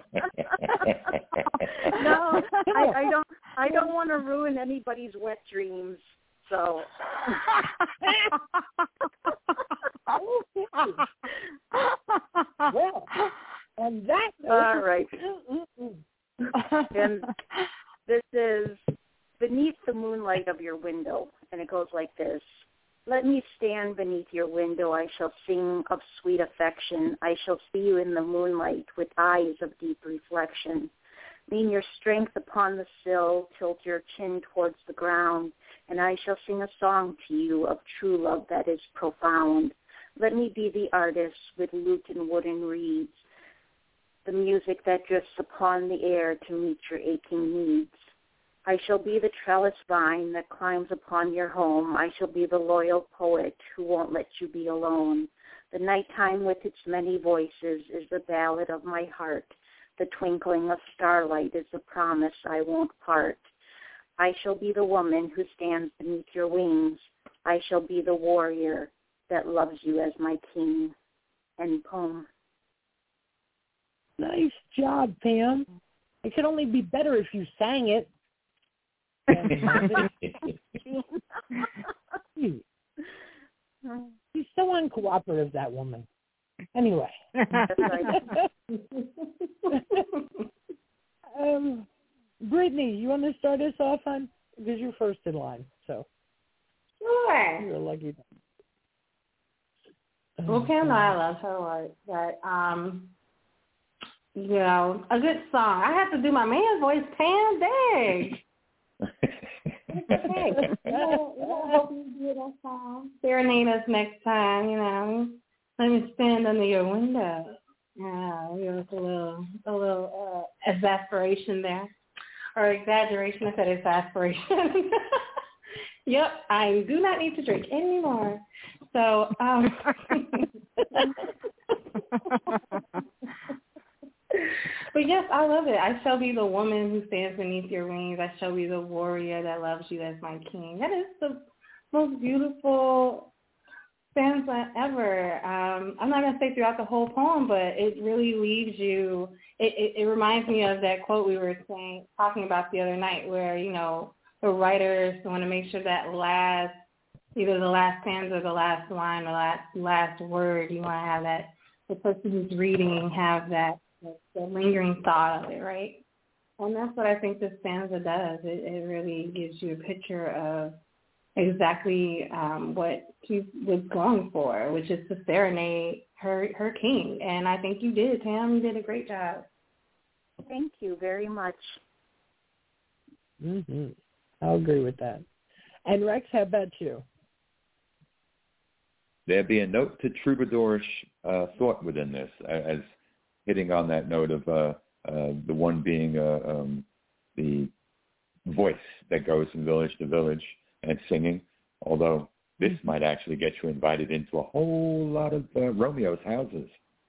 No, I don't want to ruin anybody's wet dreams. So. Well, and that. All right. And this is beneath the moonlight of your window, and it goes like this. Let me stand beneath your window. I shall sing of sweet affection. I shall see you in the moonlight with eyes of deep reflection. Lean your strength upon the sill, tilt your chin towards the ground, and I shall sing a song to you of true love that is profound. Let me be the artist with lute and wooden reeds, the music that drifts upon the air to meet your aching needs. I shall be the trellis vine that climbs upon your home. I shall be the loyal poet who won't let you be alone. The nighttime with its many voices is the ballad of my heart. The twinkling of starlight is the promise I won't part. I shall be the woman who stands beneath your wings. I shall be the warrior that loves you as my king. End poem. Nice job, Pam. It could only be better if you sang it. She's so uncooperative, that woman. Anyway. Brittany, you want to start us off on? Because you're first in line, so. Sure. You're lucky. Well, Pam, I love her work, but a good song. I have to do my man's voice, Pam. Dang. Okay. We'll help you do that song. Serenade us next time, Let me stand under your window. Yeah, there was a little exasperation there. Or exaggeration. I said exasperation. Yep, I do not need to drink anymore. So, but yes, I love it. I shall be the woman who stands beneath your wings. I shall be the warrior that loves you as my king. That is the most beautiful stanza ever. I'm not going to say throughout the whole poem, but it really leaves you. It reminds me of that quote we were talking about the other night where, the writers want to make sure that either the last stanza or the last line or last word, you want to have that, the person who's reading have that, the lingering thought of it, right? And that's what I think this stanza does. It really gives you a picture of exactly what she was going for, which is to serenade her king. And I think you did, Pam. You did a great job. Thank you very much. Mm-hmm. I'll agree with that. And Rex, how about you? There be a note to troubadourish thought within this, as hitting on that note of the one being the voice that goes from village to village and singing, although this might actually get you invited into a whole lot of Romeo's houses.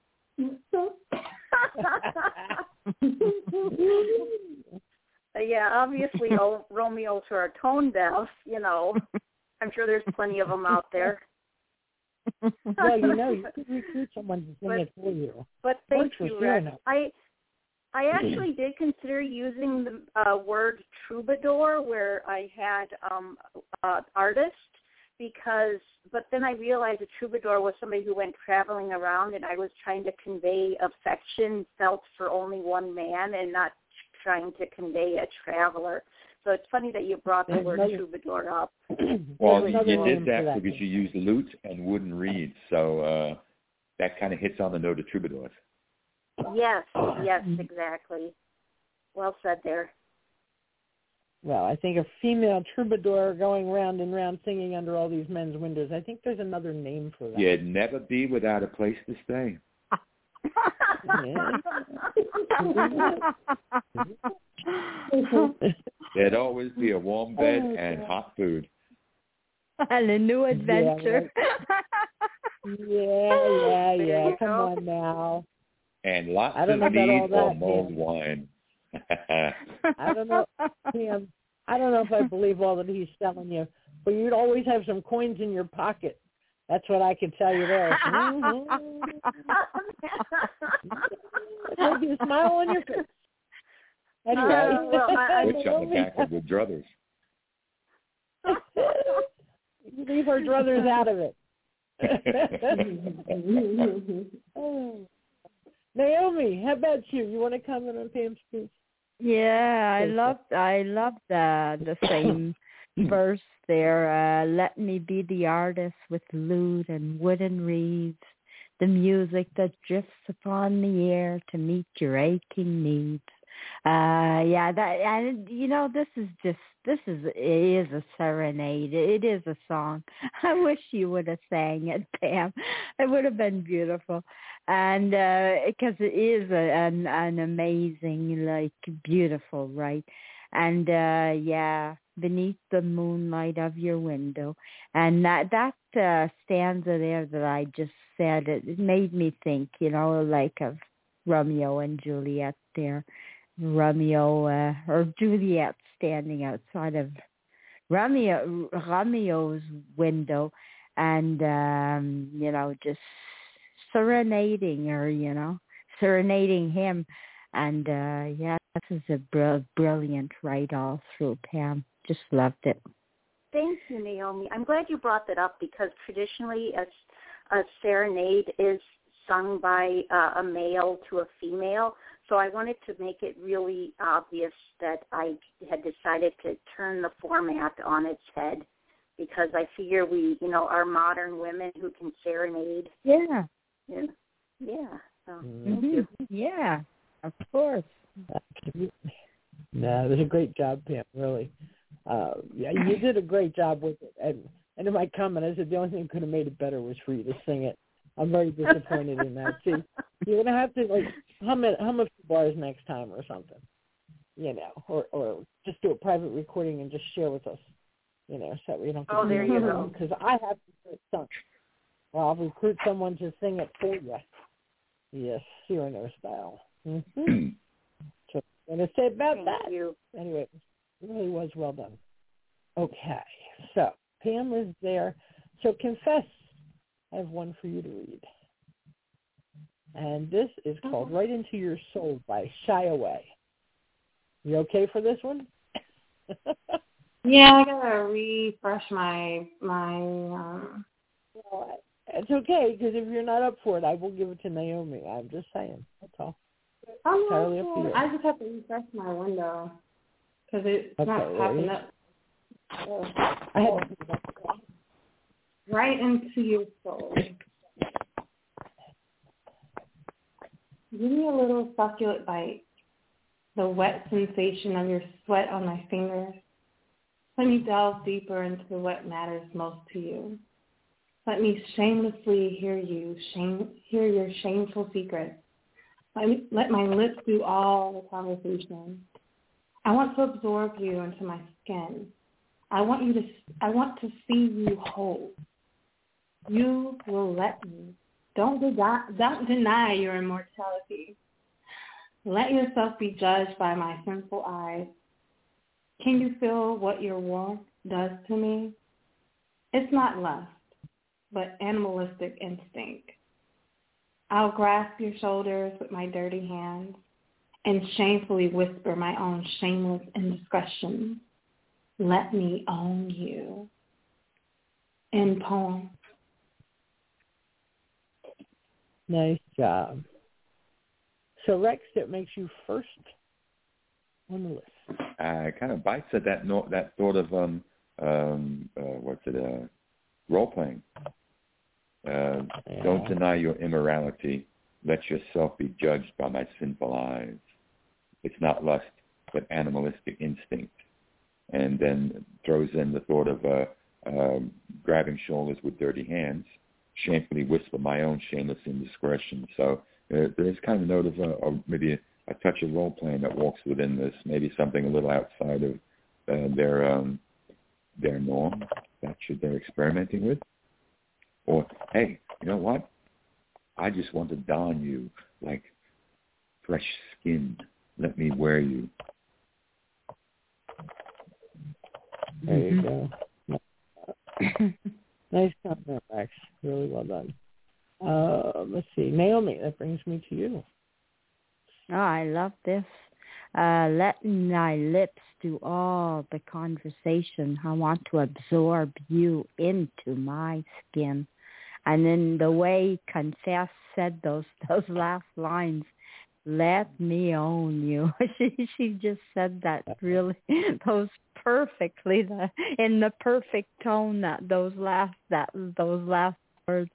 Yeah, obviously Romeos are tone deaf, you know. I'm sure there's plenty of them out there. Well, you know, you could recruit someone to sing it for you. But thank you, Rex. I actually did consider using the word troubadour where I had artist, but then I realized a troubadour was somebody who went traveling around, and I was trying to convey affection felt for only one man and not trying to convey a traveler. So it's funny that you brought the word troubadour up. Well, you did that because you used lute and wooden reeds, so that kind of hits on the note of troubadours. Yes, exactly. Well said there. Well, I think a female troubadour going round and round singing under all these men's windows. I think there's another name for that. You'd never be without a place to stay. There'd always be a warm bed and hot food. And a new adventure. Yeah. Come on now. And lots of mead or mulled wine. I don't know, Pam. I don't know if I believe all that he's telling you, but you'd always have some coins in your pocket. That's what I can tell you there. Maybe a smile on your face. Anyway. Which on the back of the druthers. You leave our druthers out of it. Naomi, how about you? You want to comment on Pam's piece? Yeah, I love the same verse there. Let me be the artist with lute and wooden reeds, the music that drifts upon the air to meet your aching needs. And you know, this is a serenade. It is a song. I wish you would have sang it, Pam. It would have been beautiful. And because it is an amazing, like, beautiful, right? And beneath the moonlight of your window, and that stanza there that I just said, it made me think, you know, like of Romeo and Juliet there. Romeo or Juliet standing outside of Romeo's window, and you know, just serenading her, you know, serenading him. And this is a brilliant write all through, Pam. Just loved it. Thank you, Naomi. I'm glad you brought that up, because traditionally a serenade is sung by a male to a female. So I wanted to make it really obvious that I had decided to turn the format on its head, because I figure we, you know, are modern women who can serenade. Yeah. So thank you. Yeah, of course. No, it was a great job, Pam, really. You did a great job with it. And in my comment, I said the only thing that could have made it better was for you to sing it. I'm very disappointed in that. See, you're going to have to, like, hum a few bars next time or something, you know, or just do a private recording and just share with us, you know, so we don't have to there you go. Because I have to do it some. Well, I'll recruit someone to sing it for you. Yes, Cyrano style. Mm-hmm. So I'm going to say about Thank that. you. Anyway, it really was well done. Okay, so Pam was there. So Confess, I have one for you to read. And this is called Right Into Your Soul by Shy Away. You okay for this one? Yeah, I gotta refresh my It's okay, because if you're not up for it, I will give it to Naomi. I'm just saying. That's all. Entirely up to you. I just have to refresh my window because it's not popping up. Right into your soul. Give me a little succulent bite. The wet sensation of your sweat on my fingers. Let me delve deeper into what matters most to you. Let me shamelessly hear your shameful secrets. Let my lips do all the conversation. I want to absorb you into my skin. I want to see you whole. You will let me. Don't deny your immortality. Let yourself be judged by my sinful eyes. Can you feel what your warmth does to me? It's not lust, but animalistic instinct. I'll grasp your shoulders with my dirty hands and shamefully whisper my own shameless indiscretions. Let me own you. End poem. Nice job. So, Rex, it makes you first on the list. Kind of bites at that thought of role playing. Don't deny your immorality. Let yourself be judged by my sinful eyes. It's not lust, but animalistic instinct. And then throws in the thought of grabbing shoulders with dirty hands, shamefully whisper my own shameless indiscretion. So there's kind of a note of maybe a touch of role-playing that walks within this, maybe something a little outside of their norm that they're experimenting with. Or, hey, you know what? I just want to don you like fresh skin. Let me wear you. There you go. Nice comment, Max. Really well done. Let's see. Naomi, that brings me to you. Oh, I love this. Let my lips do all the conversation. I want to absorb you into my skin. And then the way Confess said those last lines, let me own you. She just said that really, those perfectly, in the perfect tone that those last words.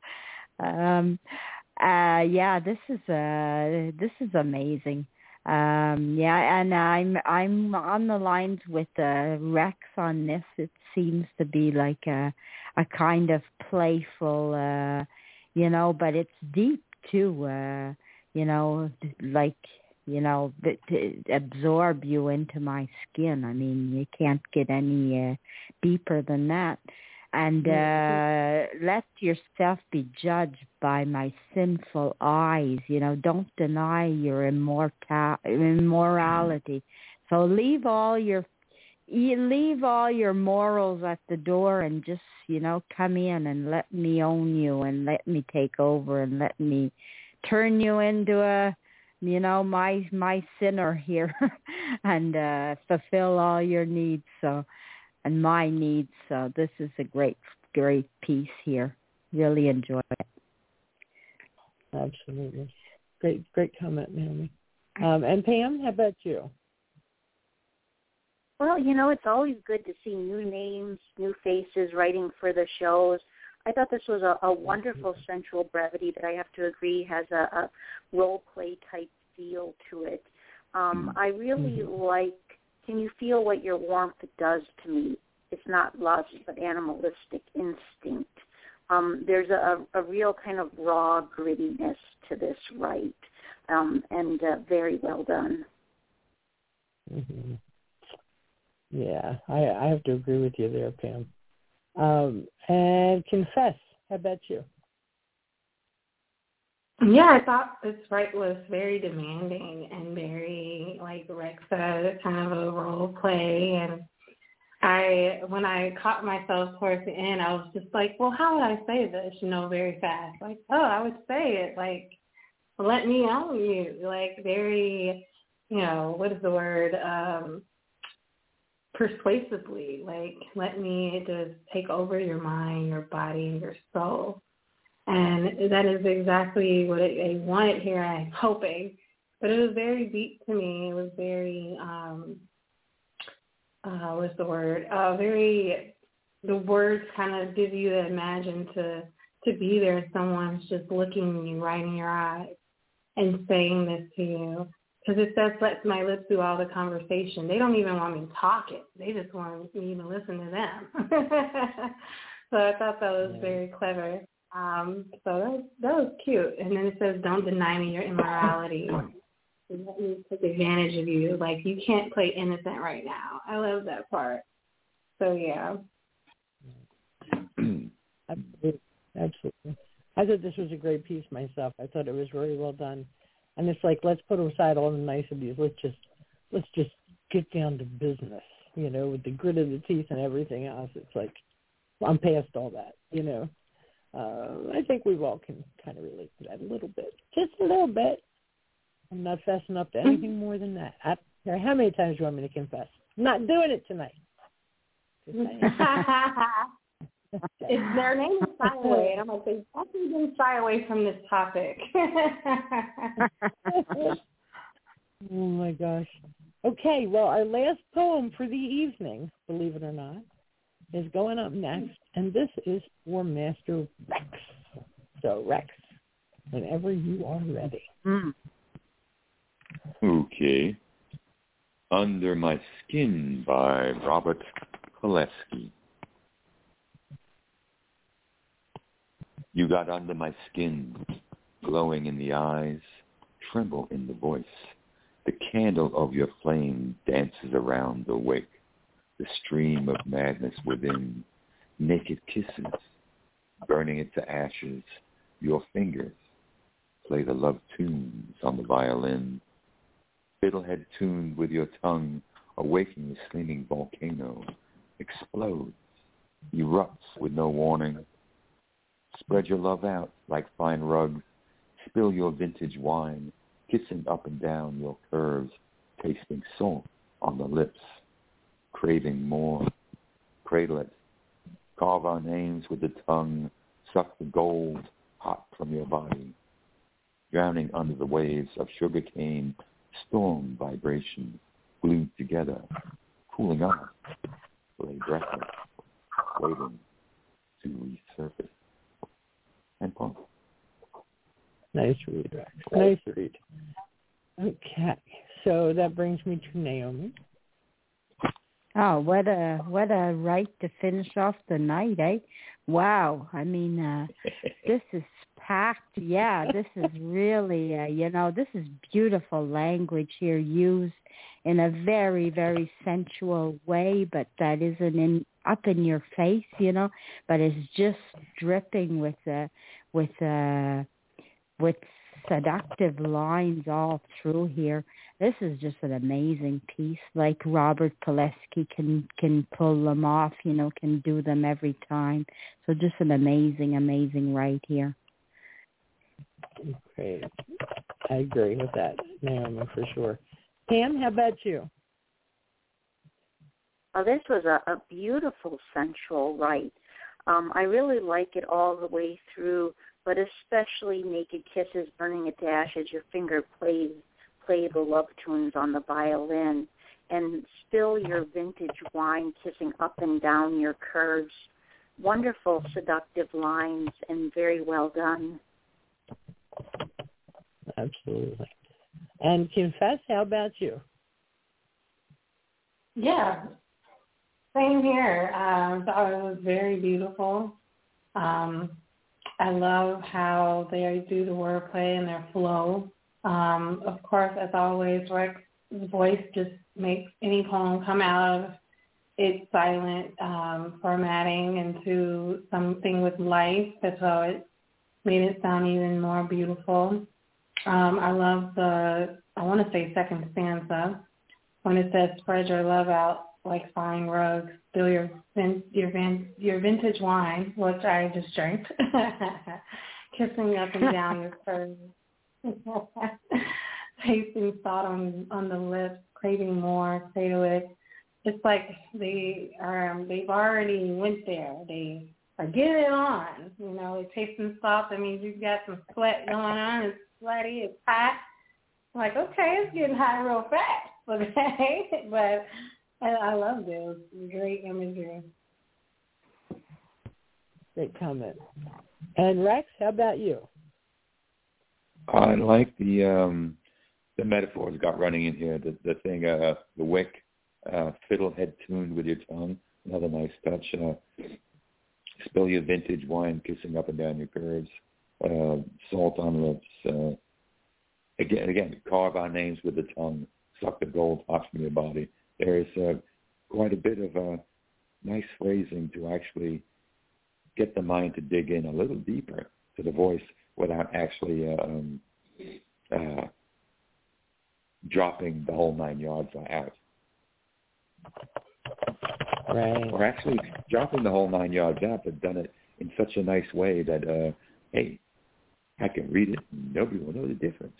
This is amazing. And I'm on the lines with Rex on this. It seems to be like a kind of playful, but it's deep too. To absorb you into my skin. I mean, you can't get any deeper than that. And let yourself be judged by my sinful eyes. Don't deny your immorality. So leave all your morals at the door and just, come in and let me own you and let me take over and let me turn you into my sinner here and fulfill all your needs. And my needs. So this is a great piece here. Really enjoy it. Absolutely. Great comment, Naomi. And Pam, how about you? Well, it's always good to see new names, new faces writing for the shows. I thought this was a wonderful sensual brevity that I have to agree has a role play type feel to it. I really like, can you feel what your warmth does to me? It's not lust, but animalistic instinct. There's a real kind of raw grittiness to this and very well done. Mm-hmm. Yeah, I have to agree with you there, Pam. And Confess, how about you? Yeah, I thought this was very demanding and very, like Rex said, kind of a role play. And when I caught myself towards the end, I was just like, well, how would I say this, very fast? Like, I would say it like, let me own you. Like very, what is the word? Persuasively. Like, let me just take over your mind, your body, and your soul. And that is exactly what I wanted here, I'm hoping. But it was very deep to me. It was very, what's the word? The words kind of give you the imagine to be there. Someone's just looking you right in your eyes and saying this to you. Because it says, let my lips do all the conversation. They don't even want me to talk it. They just want me to listen to them. So I thought that was very clever. So that was cute. And then it says, don't deny me your immorality. Let me take advantage of you. Like, you can't play innocent right now. I love that part. So, yeah. Absolutely. I thought this was a great piece myself. I thought it was very well done. And it's like, let's put aside all the niceties. Let's just get down to business, with the grit of the teeth and everything else. It's like, I'm past all that, I think we all can kind of relate to that a little bit. Just a little bit. I'm not fessing up to anything more than that. I don't care how many times you want me to confess. I'm not doing it tonight. It's their name is Shy Away, and I'm like, they definitely didn't shy away from this topic. Oh my gosh. Okay, well, our last poem for the evening, believe it or not, is going up next, and this is for Master Rex. So, Rex, whenever you are ready. Okay. Under My Skin by Robert Pileski. You got under my skin, glowing in the eyes, tremble in the voice. The candle of your flame dances around the wick, the stream of madness within, naked kisses, burning it to ashes. Your fingers play the love tunes on the violin. Fiddlehead tuned with your tongue, awaking the sleeping volcano, explodes, erupts with no warning. Spread your love out like fine rugs, spill your vintage wine, kissing up and down your curves, tasting salt on the lips, craving more. Cradle it, carve our names with the tongue, suck the gold hot from your body, drowning under the waves of sugarcane, storm vibration, glued together, cooling off, lay breathless, waiting to resurface. And poem. Nice read, Rex. Nice read. Okay, so that brings me to Naomi. Oh, what a right to finish off the night, eh? Wow. I mean, this is packed. Yeah, this is really, this is beautiful language here used in a very, very sensual way, but that isn't up in your face, but it's just dripping with seductive lines all through here. This is just an amazing piece. Like Robert Pileski can pull them off, can do them every time. So just an amazing right here. Great. I agree with that, Naomi, for sure. Pam, how about you? Well, this was a beautiful sensual rite. I really like it all the way through, but especially Naked Kisses, burning it to ashes. Your finger play the love tunes on the violin, and spill your vintage wine, kissing up and down your curves. Wonderful, seductive lines, and very well done. Absolutely. And Confess, how about you? Yeah, same here. Thought it was very beautiful. I love how they do the wordplay and their flow. Of course, as always, Rex's voice just makes any poem come out of its silent formatting into something with life. That's how it made it sound even more beautiful. I love I want to say second stanza, when it says, spread your love out like fine rugs, spill your vintage wine, which I just drank, kissing up and down your curves, tasting salt on the lips, craving more, cradle it. It's like they've already went there. They are getting it on. They're tasting salt. That means you've got some sweat going on. It's sweaty. It's hot. I'm like, okay, it's getting hot real fast. Okay, but I loved it. It was great imagery. Great comment. And Rex, how about you? I like the metaphors got running in here. The thing, the wick, fiddlehead tuned with your tongue. Another nice touch. spill your vintage wine, kissing up and down your curves, salt on lips. Again, carve our names with the tongue, suck the gold off from your body. There is quite a bit of nice phrasing to actually get the mind to dig in a little deeper to the voice without actually dropping the whole 9 yards out. Right. Or actually dropping the whole 9 yards out, but done it in such a nice way that, hey, I can read it and nobody will know the difference.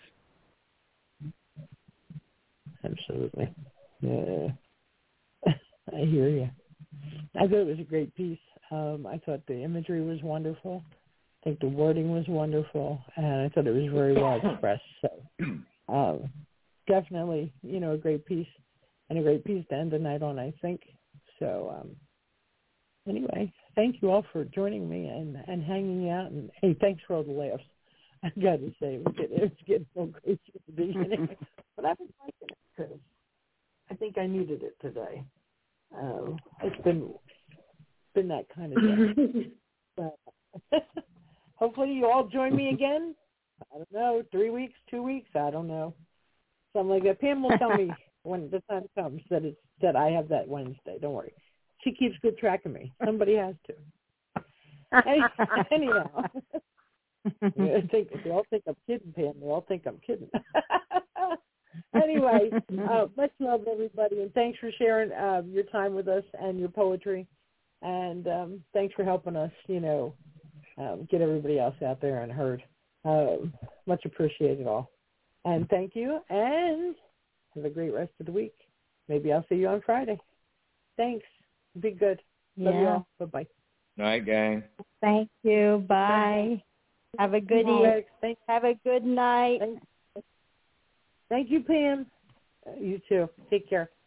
Absolutely. Yeah. I hear you. I thought it was a great piece. I thought the imagery was wonderful. I think the wording was wonderful, and I thought it was very well expressed. So definitely, a great piece, and a great piece to end the night on, I think. So anyway, thank you all for joining me and hanging out. And, hey, thanks for all the laughs. I got to say, it was getting so crazy at the beginning. But I was liking it because I think I needed it today. It's been that kind of day. But hopefully you all join me again. I don't know, 3 weeks, 2 weeks, I don't know. Something like that. Pam will tell me when the time comes that I have that Wednesday. Don't worry. She keeps good track of me. Somebody has to. Anyhow. They all think I'm kidding, Pam. They all think I'm kidding. Anyway, much love, everybody, and thanks for sharing your time with us and your poetry. And thanks for helping us, get everybody else out there and heard. Much appreciated all. And thank you, and have a great rest of the week. Maybe I'll see you on Friday. Thanks. Be good. Love you all. Bye-bye. Night, gang. Thank you. Bye. Have a good evening. Have a good night. Thank you, Pam. You too. Take care.